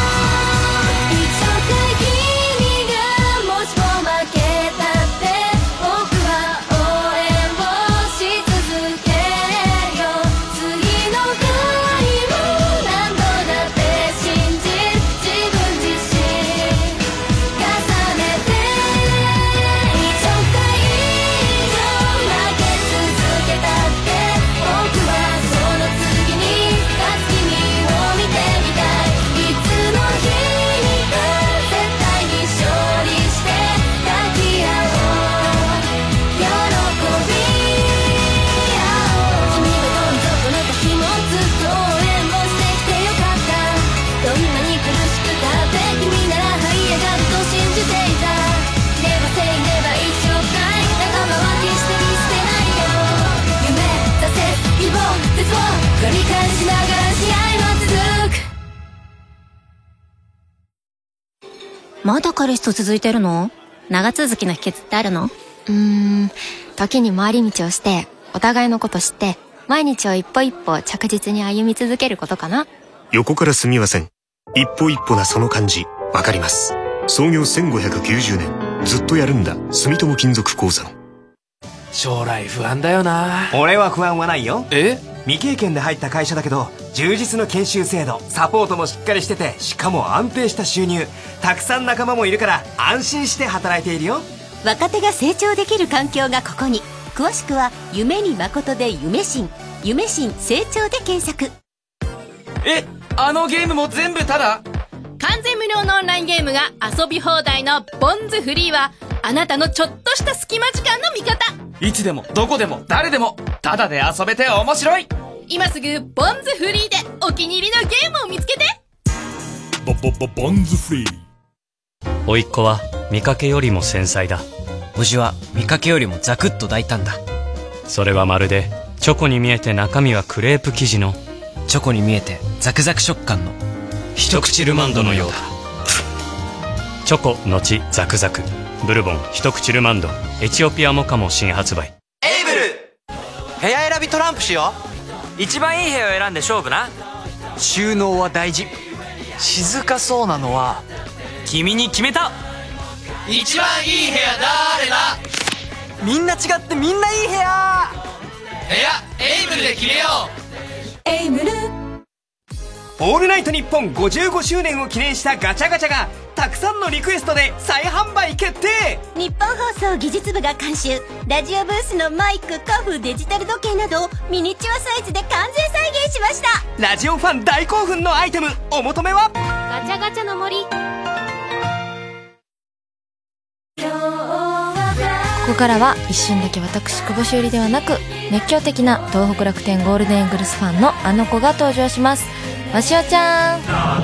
まだ彼氏と続いてるの？長続きの秘訣ってあるの？ うーん、時に回り道をして、お互いのこと知って、毎日を一歩一歩着実に歩み続けることかな。 横からすみません。一歩一歩なその感じ、わかります。創業せんごひゃくきゅうじゅうねん、ずっとやるんだ、住友金属鉱山。 将来不安だよな。 俺は不安はないよ。 え？ 未経験で入った会社だけど充実の研修制度、サポートもしっかりしてて、しかも安定した収入、たくさん仲間もいるから安心して働いているよ。 若手が成長できる環境がここに。詳しくは夢に誠で夢新、夢新成長で検索。 え、あのゲームも全部タダ？ 完全無料のオンラインゲームが遊び放題のボンズフリーは、あなたのちょっとした隙間時間の味方。 いつでもどこでも誰でもタダで遊べて面白い。 今すぐボンズフリーでお気に入りのゲームを見つけて。 ボボボボンズフリー。 甥っ子は見かけよりも繊細だ。 叔父は見かけよりもザクッと大胆だ。 それはまるでチョコに見えて中身はクレープ生地の、 チョコに見えてザクザク食感の一口ルマンドのようだ。チョコのちザクザクブルボン一口ルマンドエチオピアモカも新発売。 エイブル部屋選びトランプしよう。 一番いい部屋を選んで勝負な。 収納は大事。静かそうなのは君に決めた。 一番いい部屋誰だ？みんな違ってみんないい部屋。部屋エイブルで決めよう。 エイブル。 オールナイトニッポンごじゅうごしゅうねんを記念したガチャガチャがたくさんのリクエストで再販売決定。 日本放送技術部が監修、ラジオブースのマイク、カフ、デジタル時計などをミニチュアサイズで完全再現しました。 ラジオファン大興奮のアイテム、お求めはガチャガチャの森。 ここからは一瞬だけ私久保しおりではなく、熱狂的な東北楽天ゴールデンイーグルスファンのあの子が登場します。わしおちゃん。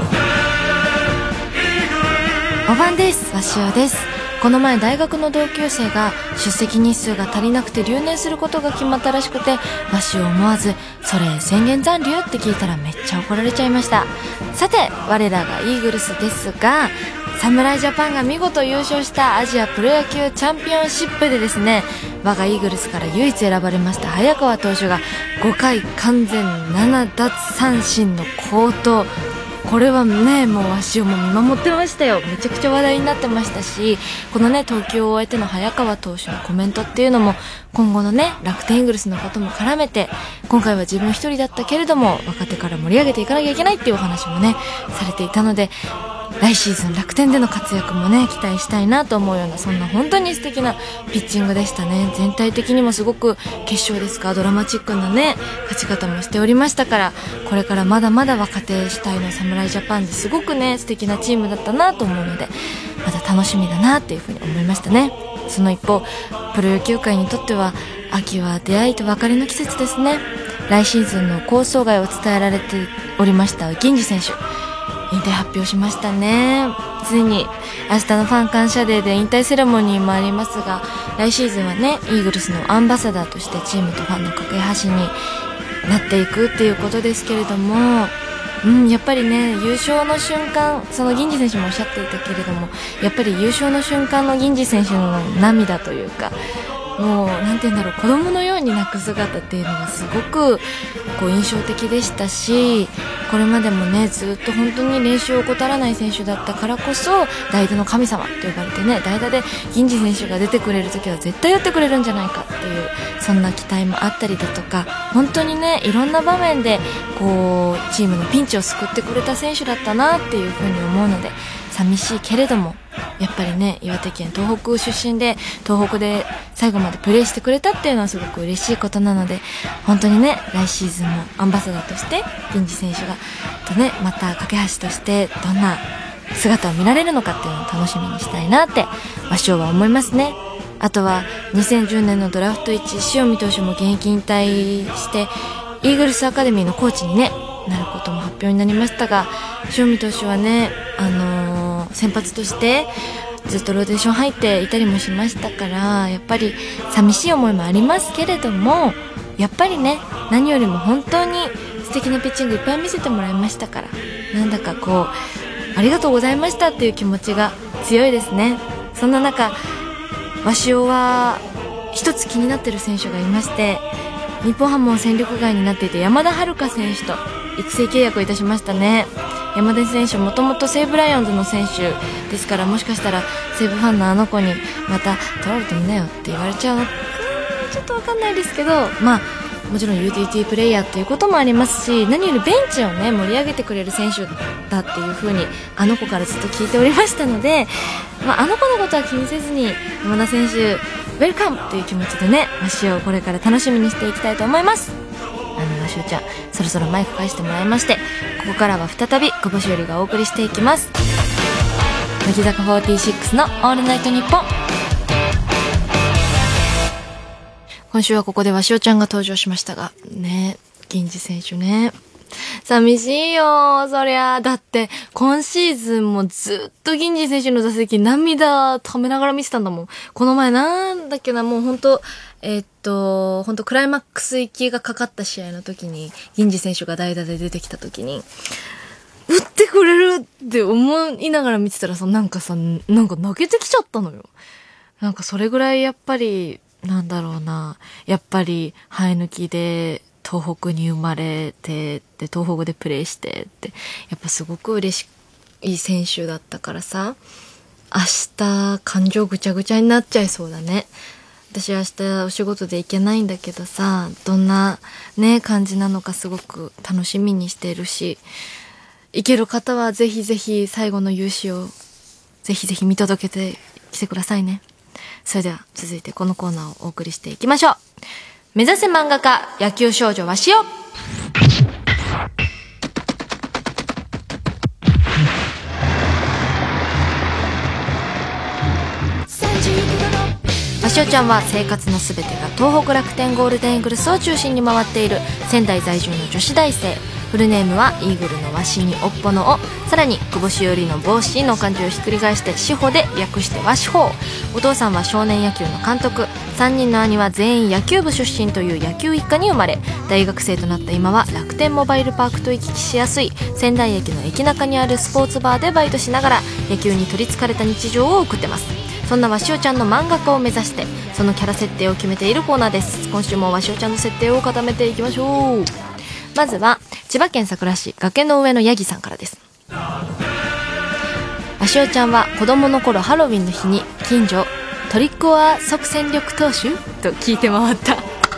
おばんです。わしおです。この前大学の同級生が出席日数が足りなくて留年することが決まったらしくて、わしお思わずそれ宣言残留って聞いたらめっちゃ怒られちゃいました。さて我らがイーグルスですが、侍ジャパンが見事優勝したアジアプロ野球チャンピオンシップでですね、我がイーグルスから唯一選ばれました早川投手がごかい完全なな奪三振の好投。これはね、もうわしをも見守ってましたよ。めちゃくちゃ話題になってましたし、このね投球を終えての早川投手のコメントっていうのも今後のね楽天イーグルスのことも絡めて、今回は自分一人だったけれども若手から盛り上げていかなきゃいけないっていうお話もねされていたので、来シーズン楽天での活躍もね期待したいなと思うような、そんな本当に素敵なピッチングでしたね。全体的にもすごく決勝ですかドラマチックなね勝ち方もしておりましたから、これからまだまだ若手主体の侍ジャパンですごくね素敵なチームだったなと思うので、まだ楽しみだなっていうふうに思いましたね。その一方ププロ野球界にとっては秋は出会いと別れの季節ですね。来シーズンの構想外を伝えられておりました銀次選手、引退発表しましたね。ついに明日のファン感謝デーで引退セレモニーもありますが、来シーズンはねイーグルスのアンバサダーとしてチームとファンの架け橋になっていくっていうことですけれども、うん、やっぱりね優勝の瞬間、その銀次選手もおっしゃっていたけれども、やっぱり優勝の瞬間の銀次選手の涙というか、もうなんて言うんだろう、子供のように泣く姿っていうのがすごくこう印象的でしたし、これまでもねずっと本当に練習を怠らない選手だったからこそ代打の神様と呼ばれてね、代打で銀次選手が出てくれる時は絶対打ってくれるんじゃないかっていう、そんな期待もあったりだとか、本当にねいろんな場面でこうチームのピンチを救ってくれた選手だったなっていうふうに思うので、寂しいけれどもやっぱりね岩手県東北出身で東北で最後までプレーしてくれたっていうのはすごく嬉しいことなので、本当にね来シーズンもアンバサダーとして銀次選手がとねまた架け橋としてどんな姿を見られるのかっていうのを楽しみにしたいなってわしおは思いますね。あとはにせんじゅうねんのドラフトいち塩見投手も現役引退してイーグルスアカデミーのコーチにねなることも発表になりましたが、塩見投手はね、あのー、先発としてずっとローテーション入っていたりもしましたから、やっぱり寂しい思いもありますけれども、やっぱりね何よりも本当に素敵なピッチングいっぱい見せてもらいましたから、なんだかこうありがとうございましたっていう気持ちが強いですね。そんな中わしおは一つ気になってる選手がいまして、日本ハムを戦力外になっていて山田遥選手と育成契約をいたしましたね。山田選手もともと西武ライオンズの選手ですから、もしかしたら西武ファンのあの子にまた取られてみなよって言われちゃうのちょっと分かんないですけど、まあもちろんユーティリティプレイヤーということもありますし、何よりベンチをね盛り上げてくれる選手だっていう風にあの子からずっと聞いておりましたので、まあ、あの子のことは気にせずに山田選手ウェルカムという気持ちでねわしをこれから楽しみにしていきたいと思います。あのわしおちゃんそろそろマイク返してもらいまして、ここからは再び小星よりがお送りしていきます。乃木坂フォーティーシックスのオールナイトニッポン。今週はここでわしおちゃんが登場しましたがね、銀次選手ね寂しいよそりゃ。だって今シーズンもずっと銀次選手の打席涙ためながら見てたんだもん。この前なんだっけな、もう本当えー、っと本当クライマックス行きがかかった試合の時に銀次選手が代打で出てきた時に打ってくれるって思いながら見てたらさ、なんかさなんか泣けてきちゃったのよ。なんかそれぐらいやっぱりなんだろうな、やっぱり生え抜きで東北に生まれてで東北でプレーしてってやっぱすごく嬉しい選手だったからさ、明日感情ぐちゃぐちゃになっちゃいそうだね。私明日お仕事で行けないんだけどさ、どんなね感じなのかすごく楽しみにしてるし、行ける方はぜひぜひ最後の勇姿をぜひぜひ見届けてきてくださいね。それでは続いてこのコーナーをお送りしていきましょう。目指せ漫画家野球少女わしお。わしおちゃんは生活のすべてが東北楽天ゴールデンイーグルスを中心に回っている仙台在住の女子大生。フルネームはイーグルのわしにおっぽのお、さらに久保しおりの帽子の漢字をひっくり返してしほで略してわしほう。お父さんは少年野球の監督、さんにんの兄は全員野球部出身という野球一家に生まれ、大学生となった今は楽天モバイルパークと行き来しやすい仙台駅の駅中にあるスポーツバーでバイトしながら野球に取りつかれた日常を送ってます。そんなわしおちゃんの漫画家を目指してそのキャラ設定を決めているコーナーです。今週もわしおちゃんの設定を固めていきましょう。まずは千葉県佐倉市崖の上のヤギさんからです。わしおちゃんは子供の頃ハロウィンの日に近所トリックオア即戦力投手と聞いて回った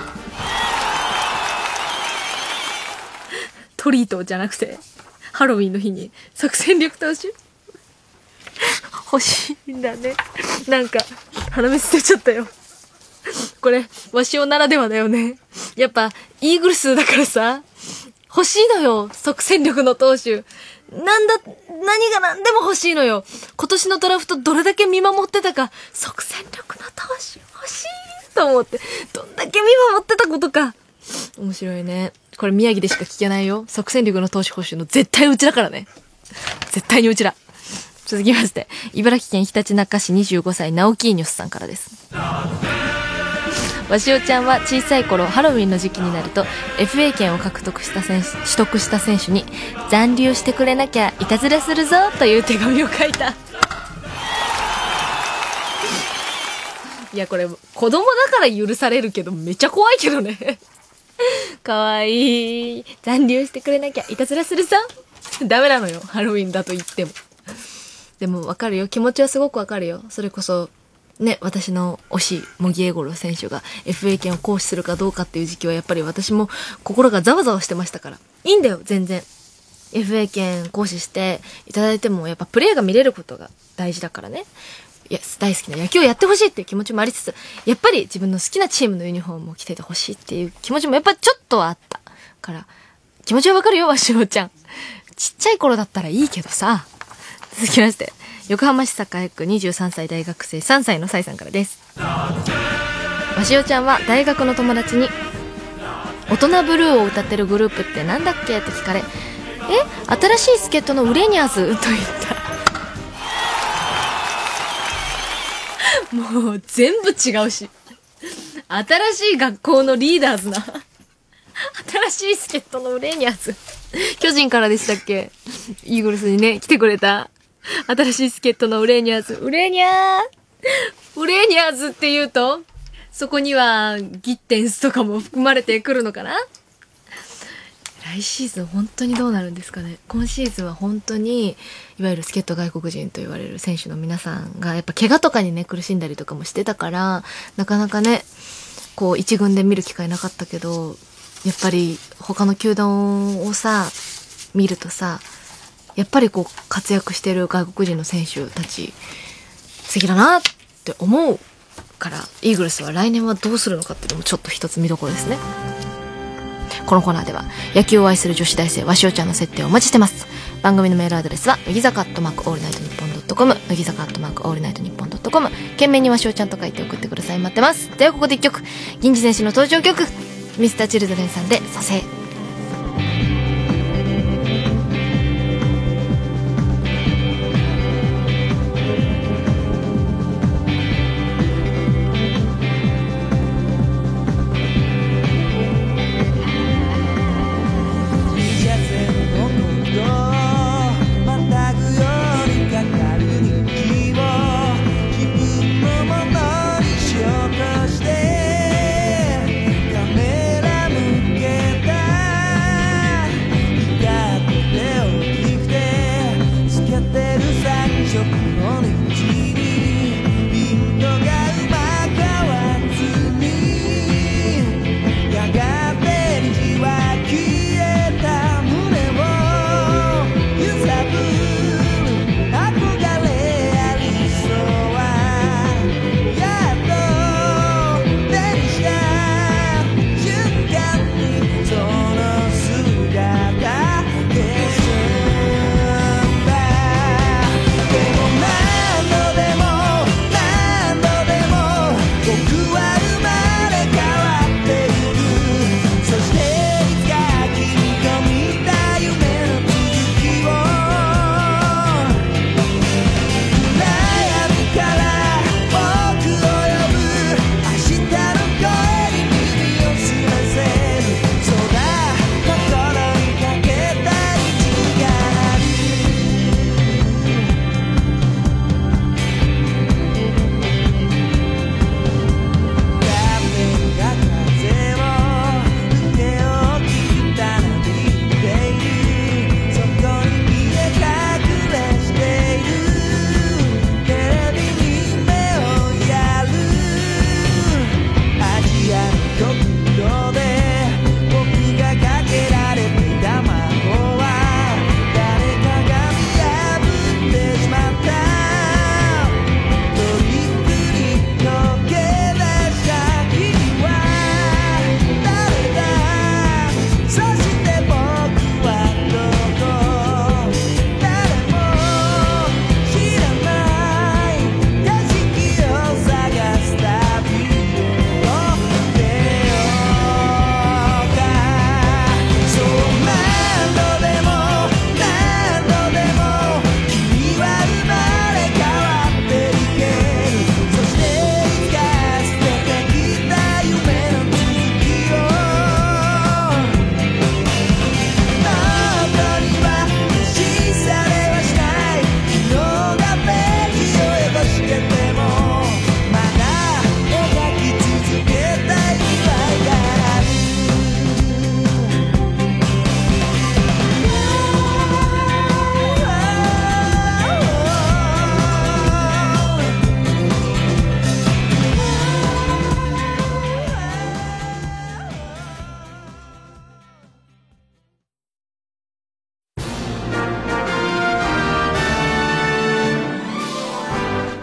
トリートじゃなくてハロウィンの日に即戦力投手欲しいんだね。なんか鼻水出ちゃったよ。これわしおならではだよね。やっぱイーグルスだからさ欲しいのよ即戦力の投手。 なんだ、何が何でも欲しいのよ。今年のドラフトどれだけ見守ってたか、即戦力の投手欲しいと思って、どんだけ見守ってたことか。面白いね。これ宮城でしか聞けないよ。即戦力の投手欲しいの絶対うちだからね。絶対にうちら。続きまして、茨城県ひたちなか市にじゅうごさい、ナオキーニョスさんからです。わしおちゃんは小さい頃、ハロウィンの時期になると エフエー 券を獲得した選手、取得した選手に残留してくれなきゃいたずらするぞという手紙を書いた。いやこれ子供だから許されるけどめっちゃ怖いけどね。かわいい。残留してくれなきゃいたずらするぞ。ダメなのよ、ハロウィンだと言っても。でもわかるよ、気持ちはすごくわかるよ。それこそね、私の推し茂木栄五郎選手が エフエー 券を行使するかどうかっていう時期はやっぱり私も心がざわざわしてましたから。いいんだよ全然。 エフエー 券行使していただいてもやっぱプレーが見れることが大事だからね。いや大好きな野球をやってほしいっていう気持ちもありつつ、やっぱり自分の好きなチームのユニフォームを着ててほしいっていう気持ちもやっぱちょっとはあったから気持ちはわかるよ、わしおちゃん。ちっちゃい頃だったらいいけどさ。続きまして、横浜市栄区にじゅうさんさい大学生さんさいのさいさんからです。わしおちゃんは大学の友達に大人ブルーを歌ってるグループってなんだっけって聞かれ、え新しい助っ人のウレニャーズと言った。もう全部違うし、新しい学校のリーダーズな。新しい助っ人のウレニャーズ、巨人からでしたっけ、イーグルスにね来てくれた新しい助っ人のウレニャーズ。ウレニャーウレニャーズって言うとそこにはギッテンスとかも含まれてくるのかな。来シーズン本当にどうなるんですかね。今シーズンは本当にいわゆる助っ人外国人と言われる選手の皆さんがやっぱ怪我とかにね苦しんだりとかもしてたから、なかなかねこう一軍で見る機会なかったけど、やっぱり他の球団をさ見るとさ、やっぱりこう活躍してる外国人の選手たち素敵だなって思うから、イーグルスは来年はどうするのかっていうのもちょっと一つ見どころですね。このコーナーでは野球を愛する女子大生わしおちゃんの設定をお待ちしてます。番組のメールアドレスは乃木坂アットマークオールナイトニッポンドットコム、乃木坂アットマークオールナイトニッポンドットコム、懸命にわしおちゃんと書いて送ってください。待ってます。ではここで一曲、銀次選手の登場曲、ミスターチルドレンさんで蘇生。 カメラ向けた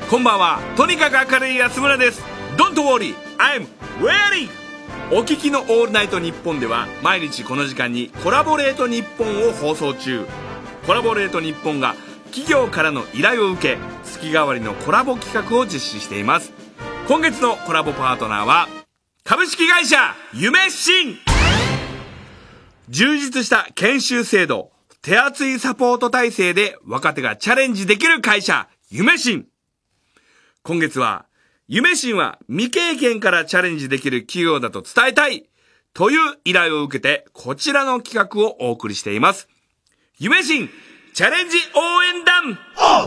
こんばんは。とにかく明るい安村です。 Don't worry, I'm ready。 お聞きのオールナイトニッポンでは毎日この時間にコラボレートニッポンを放送中。コラボレートニッポンが企業からの依頼を受け、月替わりのコラボ企画を実施しています。今月のコラボパートナーは株式会社夢新。充実した研修制度、手厚いサポート体制で若手がチャレンジできる会社夢新。今月は夢新は未経験からチャレンジできる企業だと伝えたいという依頼を受けて、こちらの企画をお送りしています。夢新チャレンジ応援団。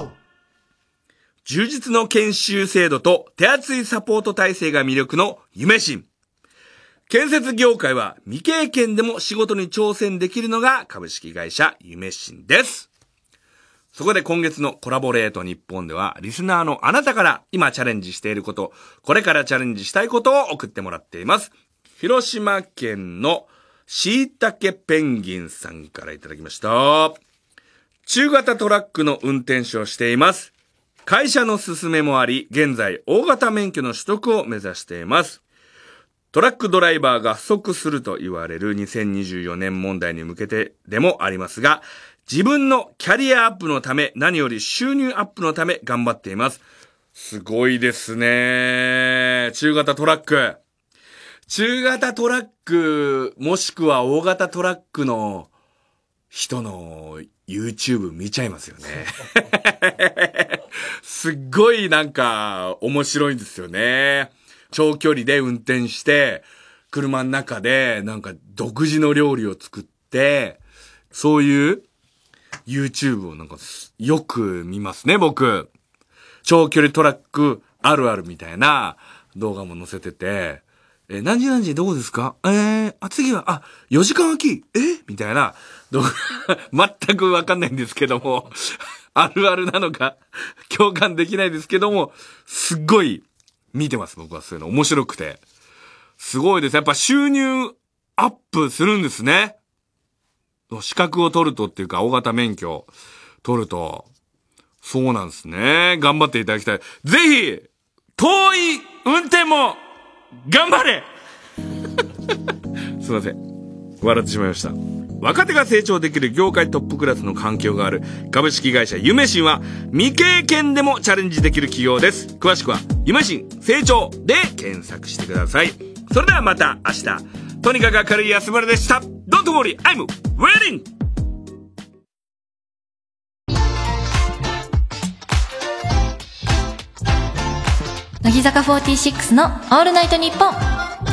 充実の研修制度と手厚いサポート体制が魅力の夢新。建設業界は未経験でも仕事に挑戦できるのが株式会社夢新です。そこで今月のコラボレート日本では、リスナーのあなたから今チャレンジしていること、これからチャレンジしたいことを送ってもらっています。広島県のしいたけペンギンさんからいただきました。中型トラックの運転手をしています。会社の勧めもあり、現在大型免許の取得を目指しています。トラックドライバーが不足すると言われるにせんにじゅうよねん問題に向けてでもありますが、自分のキャリアアップのため、何より収入アップのため頑張っています。すごいですね。中型トラック。中型トラック、もしくは大型トラックの人の YouTube 見ちゃいますよね。すっごいなんか面白いんですよね。長距離で運転して、車の中でなんか独自の料理を作って、そういう YouTube をなんかよく見ますね、僕。長距離トラックあるあるみたいな動画も載せてて、え、何時何時どこですか？えー、あ、次は、あ、よじかん空きえみたいな動画、全くわかんないんですけども、あるあるなのか共感できないですけども、すっごい見てます、僕は。そういうの面白くて。すごいです。やっぱ収入アップするんですね。資格を取るとっていうか、大型免許取ると。そうなんですね。頑張っていただきたい。ぜひ、遠い運転も、頑張れすいません。笑ってしまいました。若手が成長できる業界トップクラスの環境がある株式会社夢新は未経験でもチャレンジできる企業です。詳しくは夢新成長で検索してください。それではまた明日。とにかく明るい安村でした。Don't worry, I'm waiting! 乃木坂フォーティーシックスのオールナイトニッポン。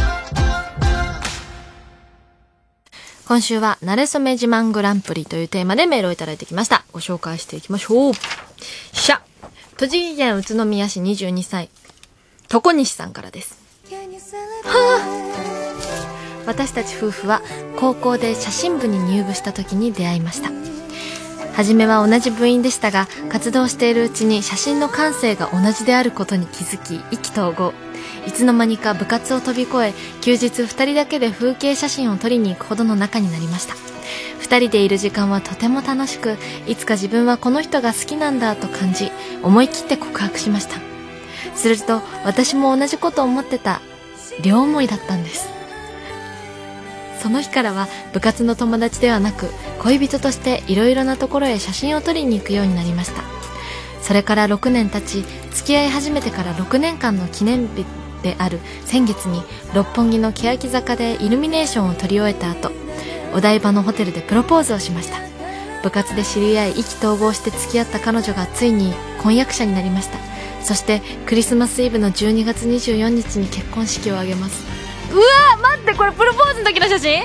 今週はなれそめ自慢グランプリというテーマでメールをいただいてきました。ご紹介していきましょう。しゃ栃木県宇都宮市にじゅうにさい床西さんからです。はあ、私たち夫婦は高校で写真部に入部した時に出会いました。初めは同じ部員でしたが、活動しているうちに写真の感性が同じであることに気づき、意気投合。いつの間にか部活を飛び越え、休日二人だけで風景写真を撮りに行くほどの仲になりました。二人でいる時間はとても楽しく、いつか自分はこの人が好きなんだと感じ、思い切って告白しました。すると私も同じことを思ってた両思いだったんです。その日からは部活の友達ではなく、恋人としていろいろなところへ写真を撮りに行くようになりました。それからろくねん経ち、付き合い始めてからろくねんかんの記念日である先月に六本木の欅坂でイルミネーションを撮り終えた後、お台場のホテルでプロポーズをしました。部活で知り合い意気投合して付き合った彼女がついに婚約者になりました。そしてクリスマスイブのじゅうにがつにじゅうよっかに結婚式を挙げます。うわー、待って、これプロポーズの時の写真？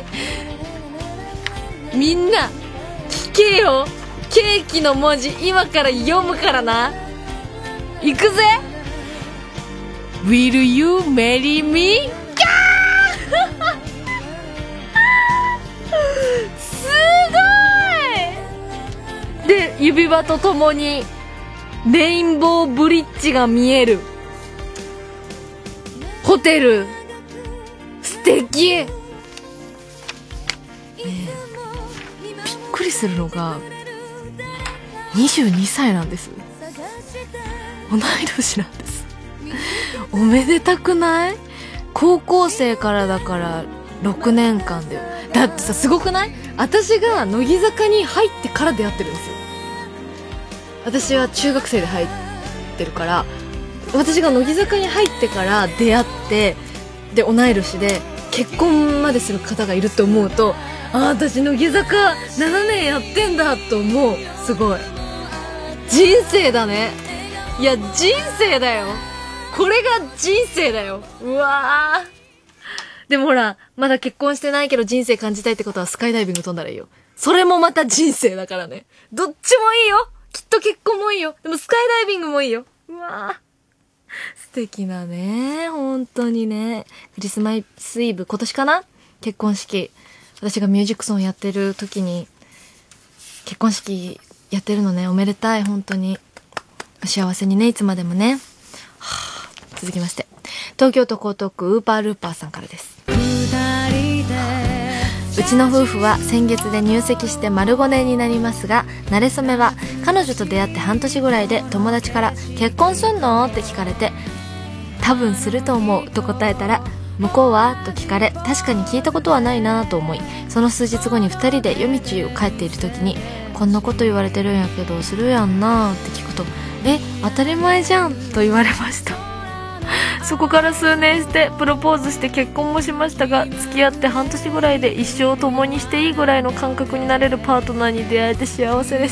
みんな聞けよ。ケーキの文字今から読むからな。行くぜ。 Will you marry me? すごい。で、指輪とともにレインボーブリッジが見えるホテル、素敵、ね、びっくりするのがにじゅうにさいなんです。 同い年なんです。おめでたくない？高校生からだからろくねんかんだよ。だってさ、すごくない？私が乃木坂に入ってから出会ってるんですよ。私は中学生で入ってるから、私が乃木坂に入ってから出会って、で同い年で結婚までする方がいると思うと、ああ私乃木坂ななねんやってんだと思う。すごい人生だね。いや人生だよ、これが人生だよ。うわー。でもほらまだ結婚してないけど人生感じたいってことはスカイダイビング飛んだらいいよ。それもまた人生だからね。どっちもいいよ。きっと結婚もいいよ。でもスカイダイビングもいいよ。うわー素敵なね、本当にね。クリスマスイブ、今年かな、結婚式、私がミュージックソンやってる時に結婚式やってるのね。おめでたい、本当に幸せにね、いつまでもね。はあ、続きまして、東京都江東区ウーパールーパーさんからです。うちの夫婦は先月で入籍して丸ごねんになりますが、馴れ初めは彼女と出会って半年ぐらいで友達から結婚すんのって聞かれて、多分すると思うと答えたら、向こうはと聞かれ、確かに聞いたことはないなと思い、その数日後にふたりで夜道を帰っている時に、こんなこと言われてるんやけどするやんなって聞くと、え当たり前じゃんと言われました。そこから数年してプロポーズして結婚もしましたが、付き合って半年ぐらいで一生を共にしていいぐらいの感覚になれるパートナーに出会えて幸せです。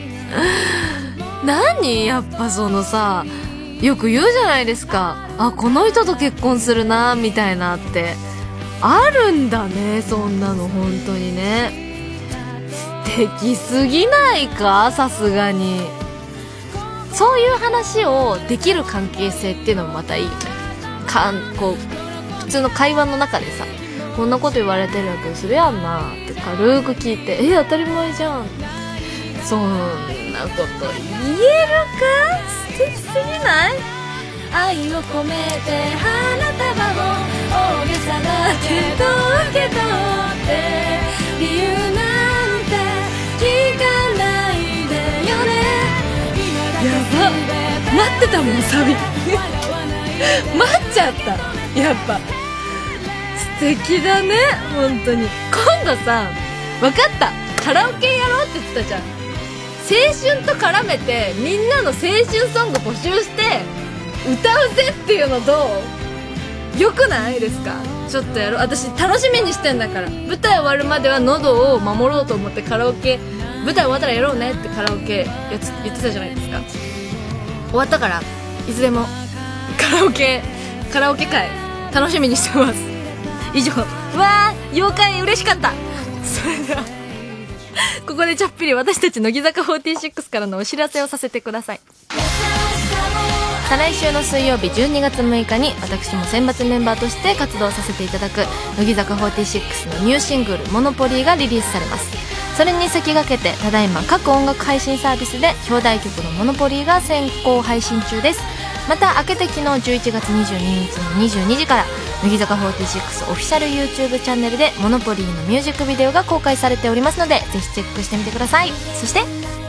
何やっぱそのさ、よく言うじゃないですか、あこの人と結婚するなみたいなってあるんだね。そんなの本当にね、素敵すぎないか、さすがに。そういう話をできる関係性っていうのもまたいいよね。かんこう普通の会話の中でさ、こんなこと言われてるやけどするやんなって軽く聞いて、え当たり前じゃん、そんなこと言えるか、素敵すぎない？愛を込めて花束を大げさな手と受け取って、理由なんて聞かないでよね。やば、待ってたもんサビ待っちゃった。やっぱ素敵だね本当に。今度さ、分かった、カラオケやろうって言ってたじゃん。青春と絡めてみんなの青春ソング募集して歌うぜっていうのどう？よくないですか？ちょっとやろう。私楽しみにしてんだから。舞台終わるまでは喉を守ろうと思ってカラオケ、舞台終わったらやろうねってカラオケやつ言ってたじゃないですか。終わったからいつでもカラオケカラオケ会楽しみにしてます。以上。わー妖怪嬉しかった。それではここでちょっぴり私たち乃木坂フォーティーシックスからのお知らせをさせてください。再来週の水曜日じゅうにがつむいかに私も選抜メンバーとして活動させていただく乃木坂フォーティーシックスのニューシングルモノポリーがリリースされます。それに先駆けてただいま各音楽配信サービスで表題曲のモノポリーが先行配信中です。また明けて昨日じゅういちがつにじゅうににちのにじゅうにじから乃木坂フォーティーシックスオフィシャル YouTube チャンネルでモノポリーのミュージックビデオが公開されておりますので、ぜひチェックしてみてください。そして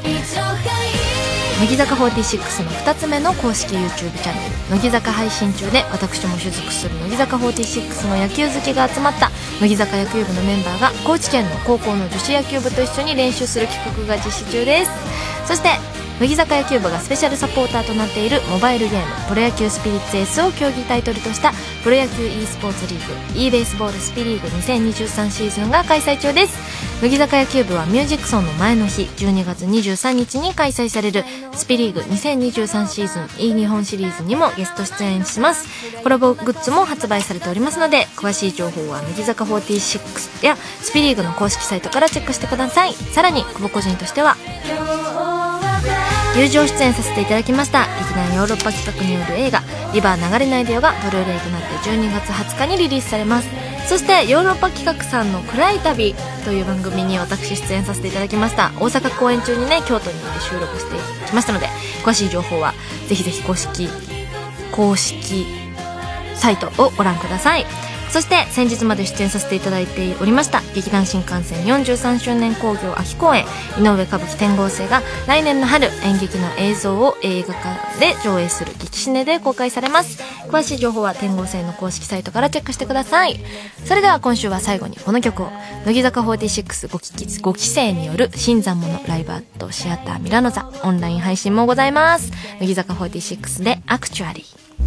乃木坂フォーティーシックスのふたつめの公式 YouTube チャンネル乃木坂配信中で、私も所属する乃木坂フォーティーシックスの野球好きが集まった乃木坂野球部のメンバーが高知県の高校の女子野球部と一緒に練習する企画が実施中です。そして乃木坂野球部がスペシャルサポーターとなっているモバイルゲームプロ野球スピリッツエースを競技タイトルとしたプロ野球 e スポーツリーグ e ベースボールスピリーグにせんにじゅうさんシーズンが開催中です。乃木坂野球部はミュージックソンの前の日じゅうにがつにじゅうさんにちに開催されるスピリーグにせんにじゅうさんシーズン e 日本シリーズにもゲスト出演します。コラボグッズも発売されておりますので、詳しい情報は乃木坂フォーティーシックスやスピリーグの公式サイトからチェックしてください。さらに久保個人としては友情出演させていただきました劇団ヨーロッパ企画による映画リバー流れないでよがブルーレイとなってじゅうにがつはつかにリリースされます。そしてヨーロッパ企画さんの暗い旅という番組に私出演させていただきました。大阪公演中にね京都に行って収録してきましたので、詳しい情報はぜひぜひ公式公式サイトをご覧ください。 そして先日まで出演させていただいておりました劇団新幹線よんじゅうさんしゅうねん興行秋公演井上歌舞伎天号星が来年の春演劇の映像を映画館で上映する劇シネで公開されます。詳しい情報は天号星の公式サイトからチェックしてください。それでは今週は最後にこの曲を乃木坂フォーティーシックスごききご期生による新参者ライブアットシアターミラノ座オンライン配信もございます。乃木坂フォーティーシックスでアクチュアリー。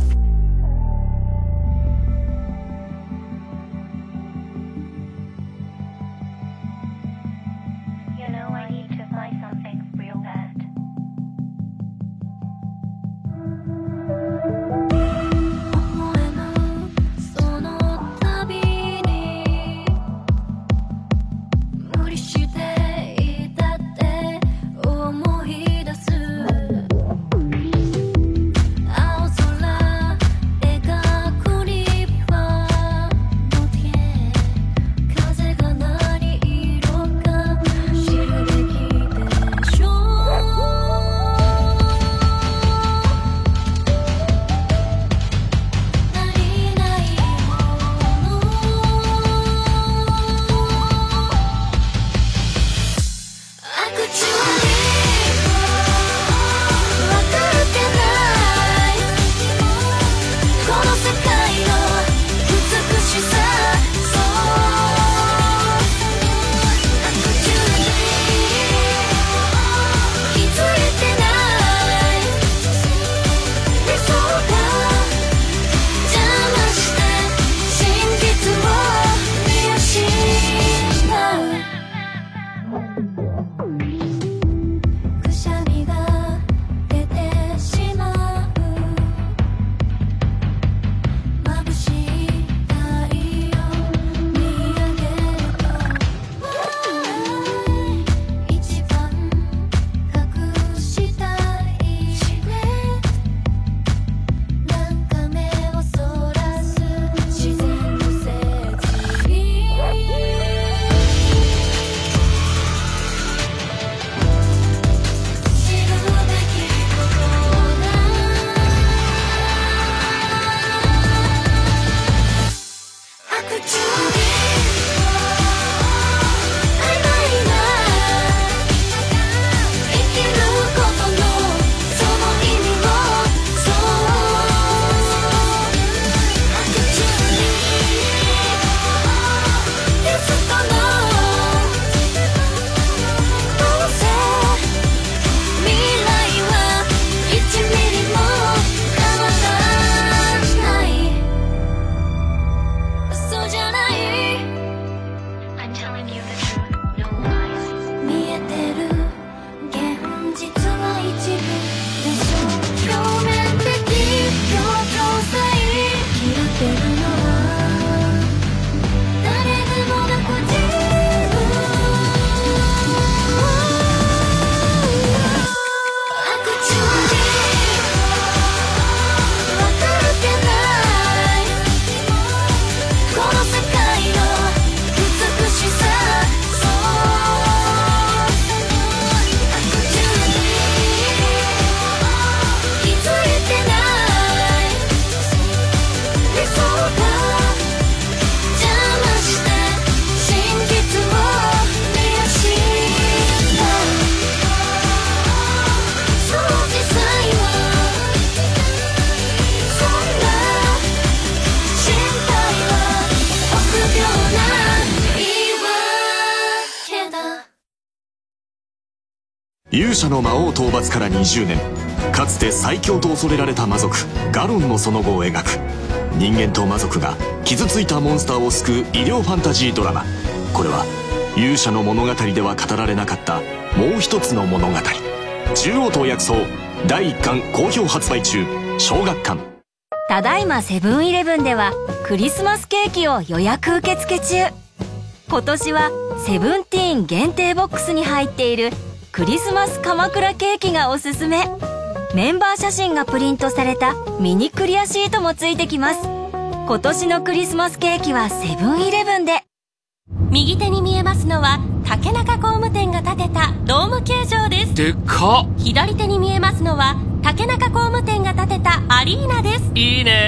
勇者の魔王討伐からにじゅうねん、かつて最強と恐れられた魔族ガロンのその後を描く人間と魔族が傷ついたモンスターを救う医療ファンタジードラマ。これは勇者の物語では語られなかったもう一つの物語。獣王と薬草だいいっかん好評発売中。小学館。 ただいまセブンイレブンではクリスマスケーキを予約受付中。今年はセブンティーン限定ボックスに入っているクリスマス鎌倉ケーキがおすすめ。メンバー写真がプリントされたミニクリアシートもついてきます。今年のクリスマスケーキはセブンイレブンで。 右手に見えますのは竹中工務店が建てたドーム球場です。 でっか。 左手に見えますのは竹中工務店が建てたアリーナです。 いいね。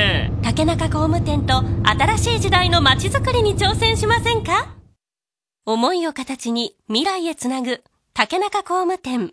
竹中工務店と新しい時代の街づくりに挑戦しませんか？思いを形に未来へつなぐ竹中工務店。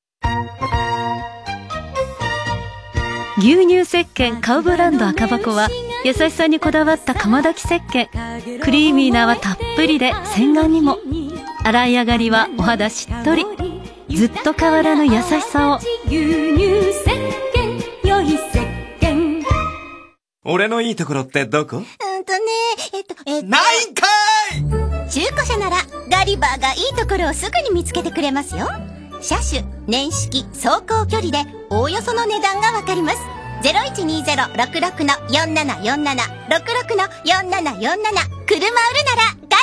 牛乳石鹸カウブランド赤箱は優しさにこだわった釜炊き石鹸。クリーミーな泡たっぷりで洗顔にも。洗い上がりはお肌しっとり。ずっと変わらぬ優しさを。 牛乳石鹸良い石鹸。 俺のいいところってどこ？ うんとね、えっと、えっと。 ないんかい！中古車ならガリバーがいいところをすぐに見つけてくれますよ。車種、年式、走行距離でおおよその値段がわかります。ゼロいちにゼロ ろくろく よんななよんなな ろくろく よんななよんなな。車売るならガリバ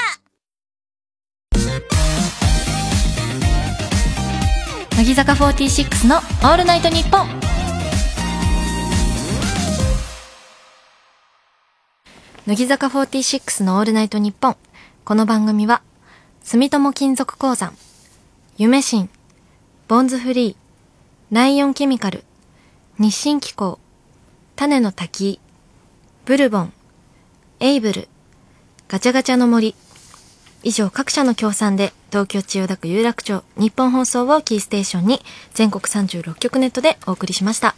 ー。乃木坂フォーティーシックスのオールナイトニッポン。乃木坂フォーティーシックスのオールナイトニッポン。この番組は住友金属鉱山、夢新、ボンズフリー、ライオンケミカル、日清機構、種の滝、ブルボン、エイブル、ガチャガチャの森、以上各社の協賛で東京千代田区有楽町日本放送をキーステーションに全国さんじゅうろっきょくネットでお送りしました。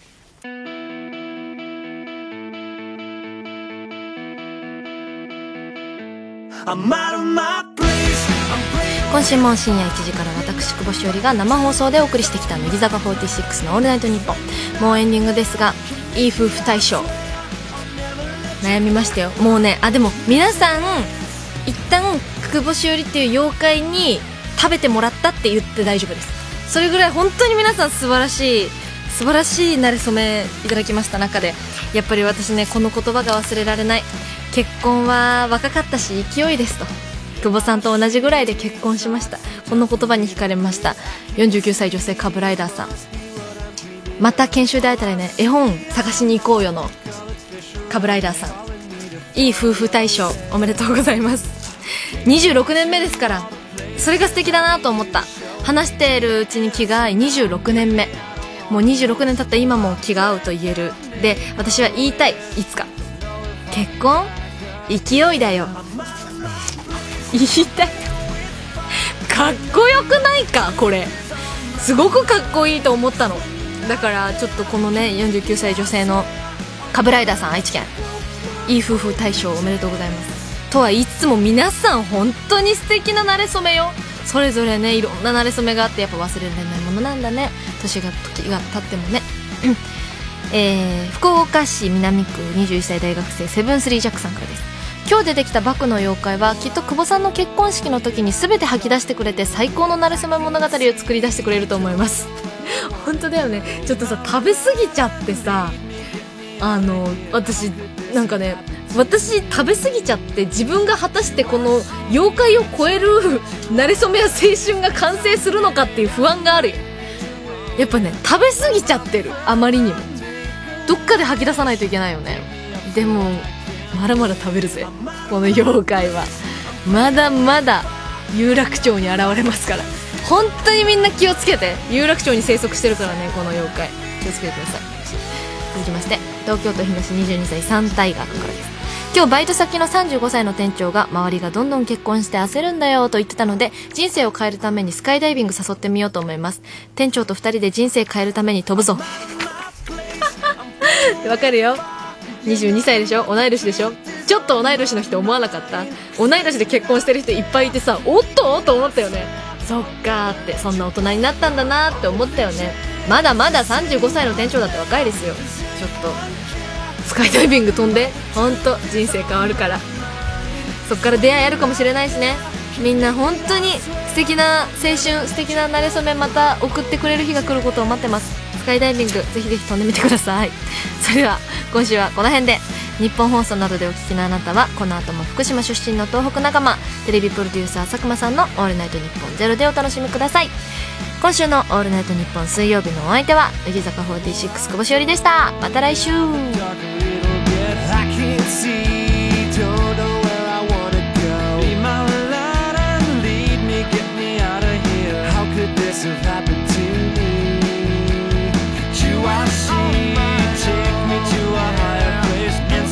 今週も深夜いちじから私久保しおりが生放送でお送りしてきた乃木坂フォーティーシックスのオールナイトニッポン。もうエンディングですが、いい夫婦大賞悩みましたよ。もうね、あでも皆さん一旦久保しおりっていう妖怪に食べてもらったって言って大丈夫です。それぐらい本当に皆さん素晴らしい素晴らしい馴れ初めいただきました中で、やっぱり私ね、この言葉が忘れられない。結婚は若かったし勢いですと。久保さんと同じぐらいで結婚しました。この言葉に惹かれました。よんじゅうきゅうさい女性カブライダーさん、また研修で会えたらね、絵本探しに行こうよのカブライダーさん、いい夫婦大賞おめでとうございます。にじゅうろくねんめですから、それが素敵だなと思った。話しているうちに気が合い、にじゅうろくねんめ、もうにじゅうろくねん経った今も気が合うと言える。で、私は言いたい、いつか結婚勢いだよ言いたい。かっこよくないか、これすごくかっこいいと思ったの。だからちょっとこのね、よんじゅうきゅうさい女性のカブライダーさん、愛知県いい夫婦大賞おめでとうございます。とは言いつつも皆さん本当に素敵な馴れ初めよ。それぞれね、いろんな馴れ初めがあって、やっぱ忘れられないものなんだね、年が時が経ってもねえー、福岡市南区にじゅういっさい大学生セブンスリージャックさんからです。今日出てきたバクの妖怪はきっと久保さんの結婚式の時に全て吐き出してくれて、最高の馴れ初め物語を作り出してくれると思います本当だよね。ちょっとさ、食べ過ぎちゃってさ、あの私なんかね、私食べ過ぎちゃって自分が果たしてこの妖怪を超える馴れ初めや青春が完成するのかっていう不安があるよ。やっぱね、食べ過ぎちゃってる、あまりにも。どっかで吐き出さないといけないよね。でもまだまだ食べるぜ、この妖怪は。まだまだ有楽町に現れますから、本当にみんな気をつけて。有楽町に生息してるからね、この妖怪、気をつけてください。続きまして、東京都東にじゅうにさい三大学からです。今日バイト先のさんじゅうごさいの店長が、周りがどんどん結婚して焦るんだよと言ってたので、人生を変えるためにスカイダイビング誘ってみようと思います。店長とふたりで人生変えるために飛ぶぞわかるよ、にじゅうにさいでしょ、同い年でしょ。ちょっと同い年の人思わなかった？同い年で結婚してる人いっぱいいてさ、おっとと思ったよね。そっかーって、そんな大人になったんだなって思ったよね。まだまださんじゅうごさいの店長だって若いですよ。ちょっとスカイダイビング飛んで、ほんと人生変わるから。そっから出会いあるかもしれないしね。みんな本当に素敵な青春、素敵な馴れ初めまた送ってくれる日が来ることを待ってます。スカイダイビングぜひぜひ飛んでみてください。それでは今週はこの辺で。日本放送などでお聞きのあなたは、この後も福島出身の東北仲間、テレビプロデューサー佐久間さんのオールナイトニッポンゼロでお楽しみください。今週のオールナイトニッポン水曜日のお相手は乃木坂フォーティーシックス久保しおりでした。また来週。 Take me to a higher place and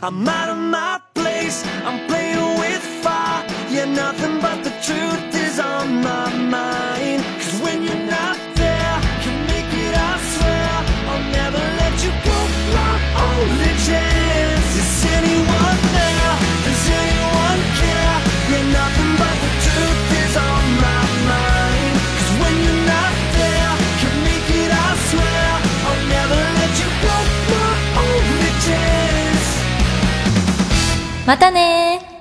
I'm out of my place, I'm playing with fire. Yeah, nothing but the truth is on my mind. Cause when you're not there, you make it, I swear. I'll never let you go, my only chance. Is anyone there? Does anyone care? Yeah, nothing but the truth is on my mind. Cause when you're not there, you make it, I swear. I'll never let you go, my only chance. またねー。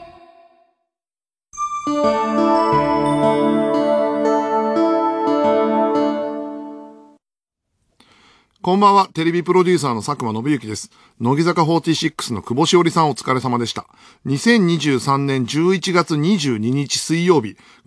こんばんは、テレビプロデューサーの佐久間信之です。乃木坂フォーティーシックスの久保しおりさんお疲れ様でした。にせんにじゅうさんねんじゅういちがつにじゅうににち水曜日、